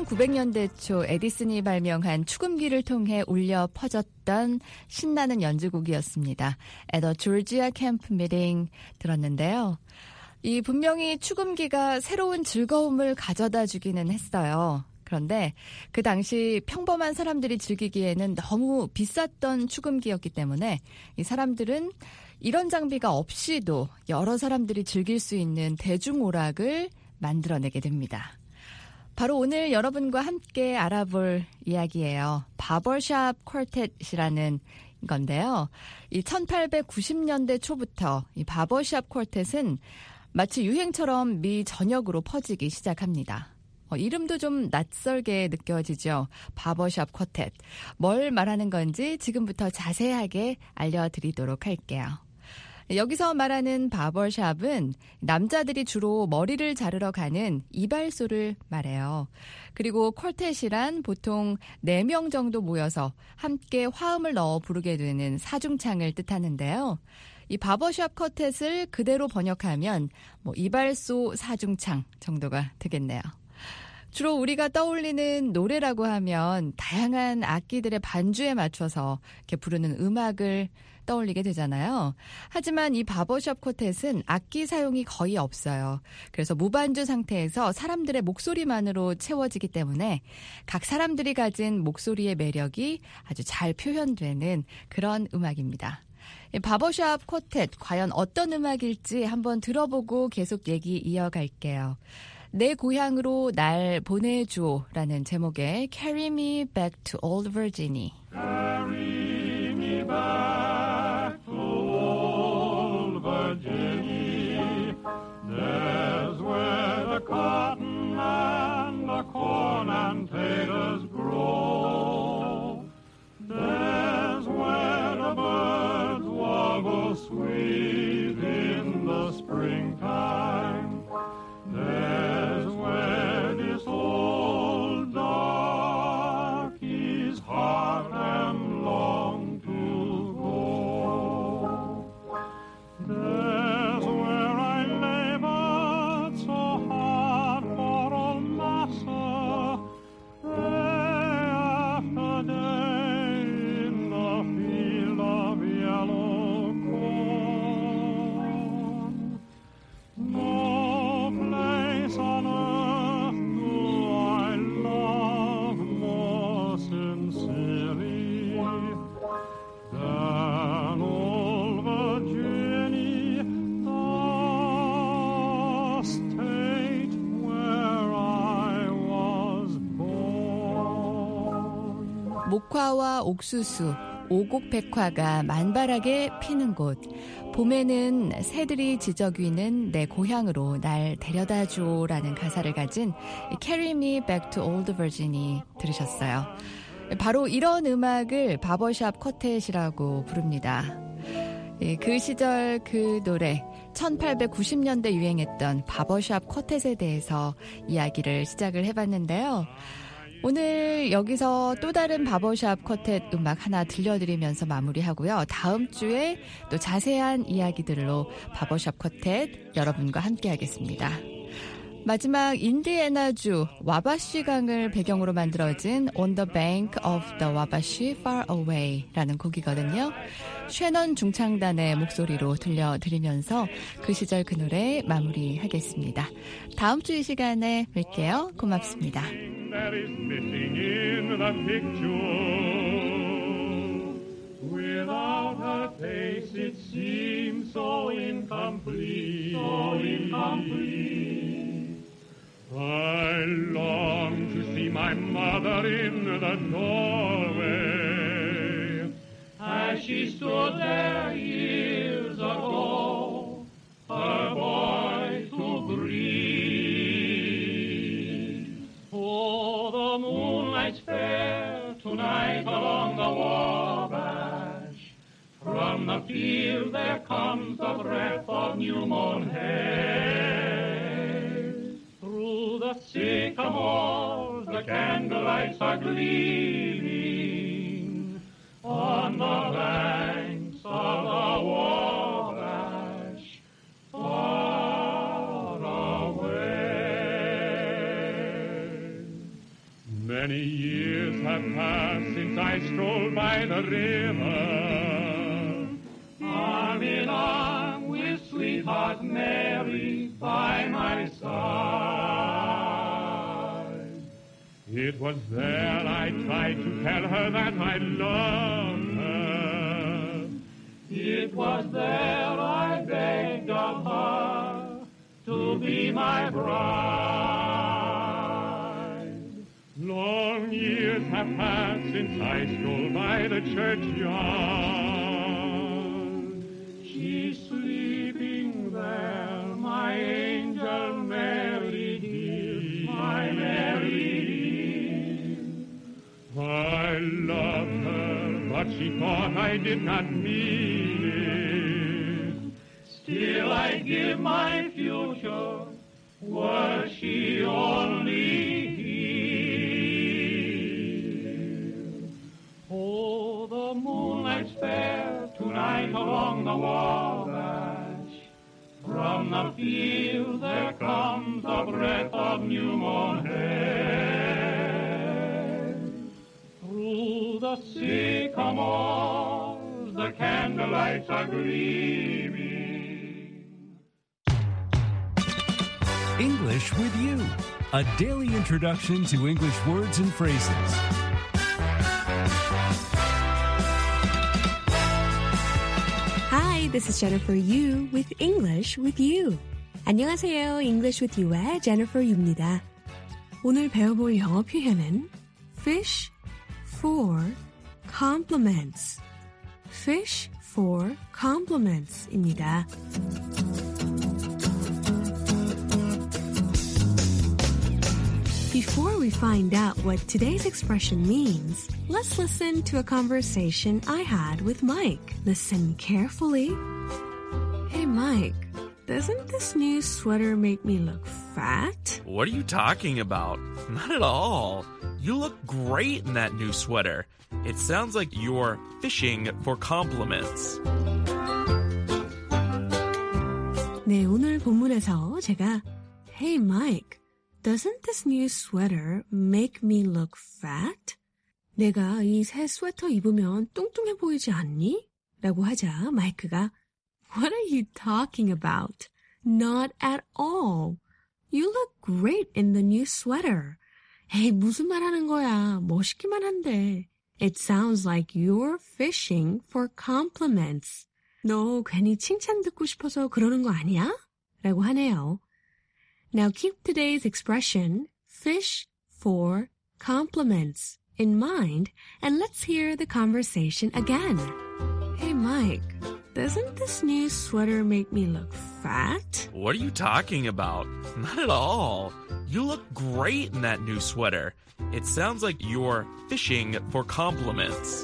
천구백 년대 초 에디슨이 발명한 축음기를 통해 울려 퍼졌던 신나는 연주곡이었습니다. At a Georgia Camp Meeting 들었는데요. 이 분명히 축음기가 새로운 즐거움을 가져다 주기는 했어요. 그런데 그 당시 평범한 사람들이 즐기기에는 너무 비쌌던 축음기였기 때문에 이 사람들은 이런 장비가 없이도 여러 사람들이 즐길 수 있는 대중오락을 만들어내게 됩니다. 바로 오늘 여러분과 함께 알아볼 이야기예요. 바버샵 쿼텟이라는 건데요. 이 천팔백구십 년대 초부터 이 바버샵 쿼텟은 마치 유행처럼 미 전역으로 퍼지기 시작합니다. 어, 이름도 좀 낯설게 느껴지죠. 바버샵 쿼텟. 뭘 말하는 건지 지금부터 자세하게 알려드리도록 할게요. 여기서 말하는 바버샵은 남자들이 주로 머리를 자르러 가는 이발소를 말해요. 그리고 쿼텟이란 보통 네 명 정도 모여서 함께 화음을 넣어 부르게 되는 사중창을 뜻하는데요. 이 바버샵 쿼텟을 그대로 번역하면 뭐 이발소 사중창 정도가 되겠네요. 주로 우리가 떠올리는 노래라고 하면 다양한 악기들의 반주에 맞춰서 이렇게 부르는 음악을 떠올리게 되잖아요. 하지만 이 바버샵 쿼텟은 악기 사용이 거의 없어요. 그래서 무반주 상태에서 사람들의 목소리만으로 채워지기 때문에 각 사람들이 가진 목소리의 매력이 아주 잘 표현되는 그런 음악입니다. 바버샵 쿼텟, 과연 어떤 음악일지 한번 들어보고 계속 얘기 이어갈게요. 내 고향으로 날 보내줘라는 제목의 Carry Me Back to Old Virginia. Carry me back to old Virginia. There's where the cotton and the corn and taters grow. There's where the birds warble sweet in the springtime. There's where this old darky's heart and long to go. There's where I labored so hard for old massa, day after day in the field of yellow corn. No place on earth do I love more sincerely than old Virginia, the state where I was born. 목화와 옥수수, 오곡백화가 만발하게 피는 곳. 봄에는 새들이 지저귀는 내 고향으로 날 데려다줘라는 가사를 가진 Carry Me Back to Old Virginia 들으셨어요. 바로 이런 음악을 바버샵 쿼텟이라고 부릅니다. 그 시절 그 노래 천팔백구십 년대 유행했던 바버샵 쿼텟에 대해서 이야기를 시작을 해봤는데요. 오늘 여기서 또 다른 바버샵 쿼텟 음악 하나 들려드리면서 마무리하고요. 다음 주에 또 자세한 이야기들로 바버샵 쿼텟 여러분과 함께하겠습니다. 마지막 인디애나주 와바시 강을 배경으로 만들어진 On the Bank of the Wabash Far Away라는 곡이거든요. 쉐넌 중창단의 목소리로 들려드리면서 그 시절 그 노래 마무리하겠습니다. 다음 주 이 시간에 뵐게요. 고맙습니다. That is missing in the picture. Without her face it seems so incomplete, so incomplete. I long to see my mother in the doorway as she stood there years ago, her boy to breathe. Oh, the moonlight's fair tonight along the Wabash. From the field there comes the breath of new mown hay. Through the sycamores the candlelights are gleaming on the banks of the Wabash, far away. Many years have passed since I strolled by the river, arm in arm with sweetheart Mary by my side. It was there I tried to tell her that I loved her. It was there I begged of her to be my bride. Long years have passed since I strolled by the churchyard. She's sleeping there, my angel Mary dear, my Mary dear. I loved her, but she thought I did not mean it. Still I'd give my future, were she only here. Oh, the moonlight's fair tonight along the Wabash. From the field there comes a breath of new mown hay. Through the sycamores the candlelights are gleaming. English with You, a daily introduction to English words and phrases. Hi, this is Jennifer Yu with English with You. 안녕하세요. English with You의 Jennifer Yu입니다. 오늘 배워볼 영어 표현은 fish for compliments. fish for compliments입니다. Before we find out what today's expression means, let's listen to a conversation I had with Mike. Listen carefully. Hey, Mike, doesn't this new sweater make me look fat? What are you talking about? Not at all. You look great in that new sweater. It sounds like you're fishing for compliments. 네, 오늘 본문에서 제가 Hey, Mike, doesn't this new sweater make me look fat? 내가 이 새 스웨터 입으면 뚱뚱해 보이지 않니? 라고 하자 마이크가 What are you talking about? Not at all. You look great in the new sweater. 에이, 무슨 말 하는 거야. 멋있기만 한데. It sounds like you're fishing for compliments. 너 괜히 칭찬 듣고 싶어서 그러는 거 아니야? 라고 하네요. Now keep today's expression, fish for compliments, in mind, and let's hear the conversation again. Hey, Mike, doesn't this new sweater make me look fat? What are you talking about? Not at all. You look great in that new sweater. It sounds like you're fishing for compliments.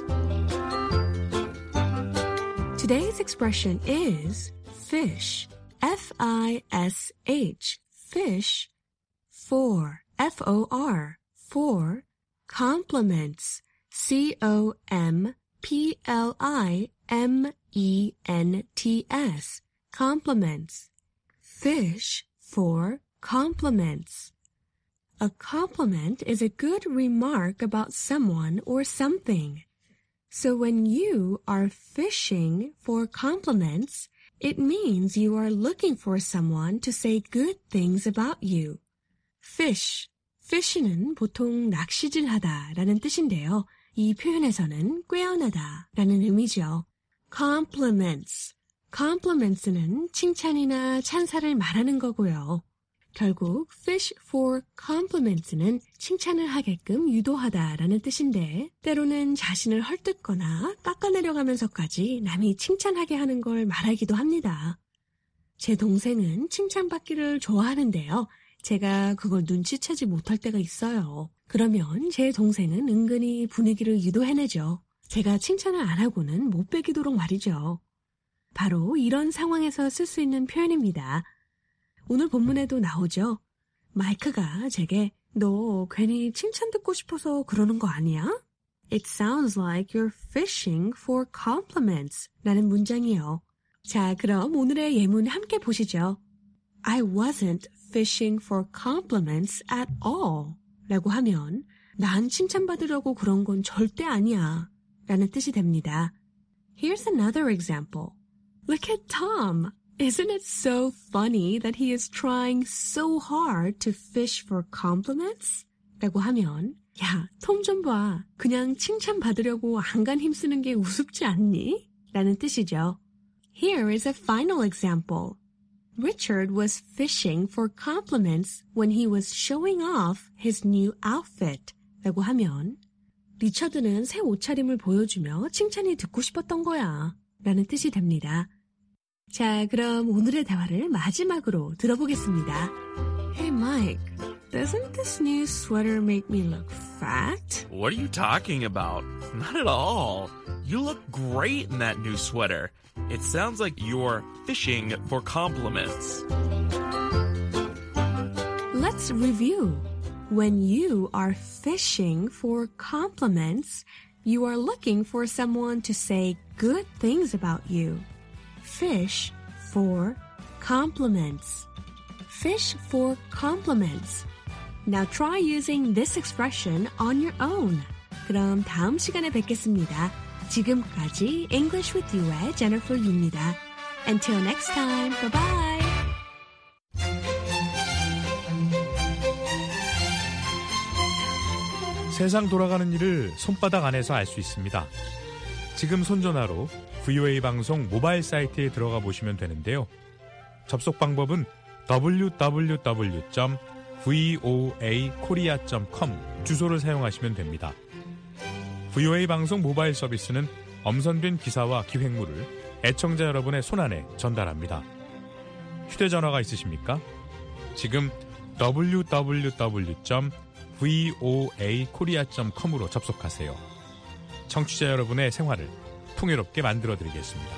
Today's expression is fish, F I S H, fish, for, F O R, for, compliments, C O M P L I M E N T S, compliments. Fish for compliments. A compliment is a good remark about someone or something. So when you are fishing for compliments, it means you are looking for someone to say good things about you. Fish. fish는 보통 낚시질하다라는 뜻인데요. 이 표현에서는 꿰어내다라는 의미죠. compliments. compliments는 칭찬이나 찬사를 말하는 거고요. 결국 fish for compliments는 칭찬을 하게끔 유도하다라는 뜻인데 때로는 자신을 헐뜯거나 깎아내려가면서까지 남이 칭찬하게 하는 걸 말하기도 합니다. 제 동생은 칭찬받기를 좋아하는데요. 제가 그걸 눈치채지 못할 때가 있어요. 그러면 제 동생은 은근히 분위기를 유도해내죠. 제가 칭찬을 안 하고는 못 빼기도록 말이죠. 바로 이런 상황에서 쓸 수 있는 표현입니다. 오늘 본문에도 나오죠. 마이크가 제게 너 괜히 칭찬 듣고 싶어서 그러는 거 아니야? It sounds like you're fishing for compliments 라는 문장이요. 자, 그럼 오늘의 예문 함께 보시죠. I wasn't fishing for compliments at all 라고 하면 난 칭찬받으려고 그런 건 절대 아니야 라는 뜻이 됩니다. Here's another example. Look at Tom. Isn't it so funny that he is trying so hard to fish for compliments? 라고 하면 야, 톰 좀 봐. 그냥 칭찬받으려고 안간 힘쓰는 게 우습지 않니? 라는 뜻이죠. Here is a final example. Richard was fishing for compliments when he was showing off his new outfit. 라고 하면 리처드는 새 옷차림을 보여주며 칭찬이 듣고 싶었던 거야. 라는 뜻이 됩니다. 자, 그럼 오늘의 대화를 마지막으로 들어보겠습니다. Hey, Mike. Doesn't this new sweater make me look fat? What are you talking about? Not at all. You look great in that new sweater. It sounds like you're fishing for compliments. Let's review. When you are fishing for compliments, you are looking for someone to say good things about you. Fish for compliments. Fish for compliments. Now try using this expression on your own. 그럼 다음 시간에 뵙겠습니다. 지금까지 English with You의 Jennifer Yu입니다. Until next time, bye-bye. 세상 돌아가는 일을 손바닥 안에서 알 수 있습니다. 지금 손전화로 브이오에이 방송 모바일 사이트에 들어가 보시면 되는데요. 접속 방법은 더블유 더블유 더블유 점 브이오에이 코리아 점 컴 주소를 사용하시면 됩니다. 브이오에이 방송 모바일 서비스는 엄선된 기사와 기획물을 애청자 여러분의 손안에 전달합니다. 휴대전화가 있으십니까? 지금 더블유 더블유 더블유 점 브이오에이 코리아 점 컴으로 접속하세요. 청취자 여러분의 생활을 풍요롭게 만들어드리겠습니다.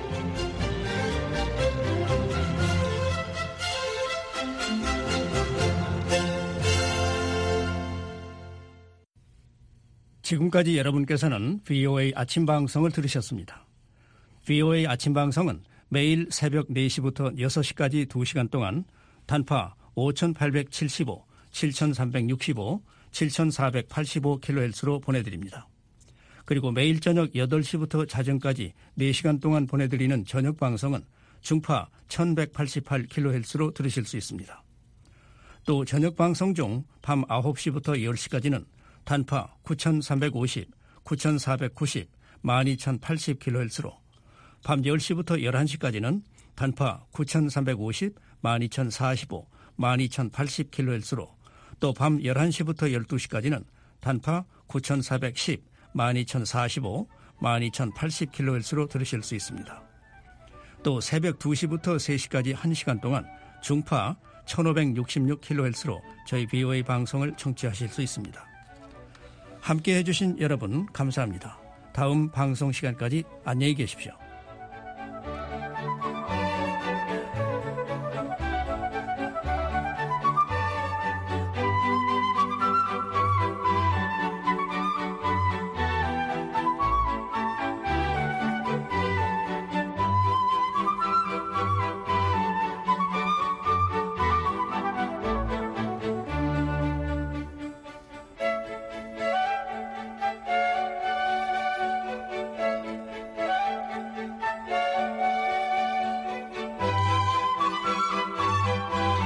지금까지 여러분께서는 브이오에이 아침 방송을 들으셨습니다. 브이오에이 아침 방송은 매일 새벽 네 시부터 여섯 시까지 두 시간 동안 단파 오천팔백칠십오, 칠천삼백육십오, 칠천사백팔십오 킬로헤르츠로 보내드립니다. 그리고 매일 저녁 여덟 시부터 자정까지 네 시간 동안 보내드리는 저녁 방송은 중파 천백팔십팔 킬로헤르츠로 들으실 수 있습니다. 또 저녁 방송 중 밤 아홉 시부터 열 시까지는 단파 구천삼백오십, 구천사백구십, 만 이천팔십 킬로헤르츠로 밤 열 시부터 열한 시까지는 단파 구천삼백오십, 만 이천사십오, 만 이천팔십 킬로헤르츠로 또 밤 열한 시부터 열두 시까지는 단파 구천사백십, 만 이천사십오, 만 이천팔십 킬로헤르츠로 들으실 수 있습니다. 또 새벽 두 시부터 세 시까지 한 시간 동안 중파 천오백육십육 킬로헤르츠로 저희 브이오에이 방송을 청취하실 수 있습니다. 함께해 주신 여러분 감사합니다. 다음 방송 시간까지 안녕히 계십시오.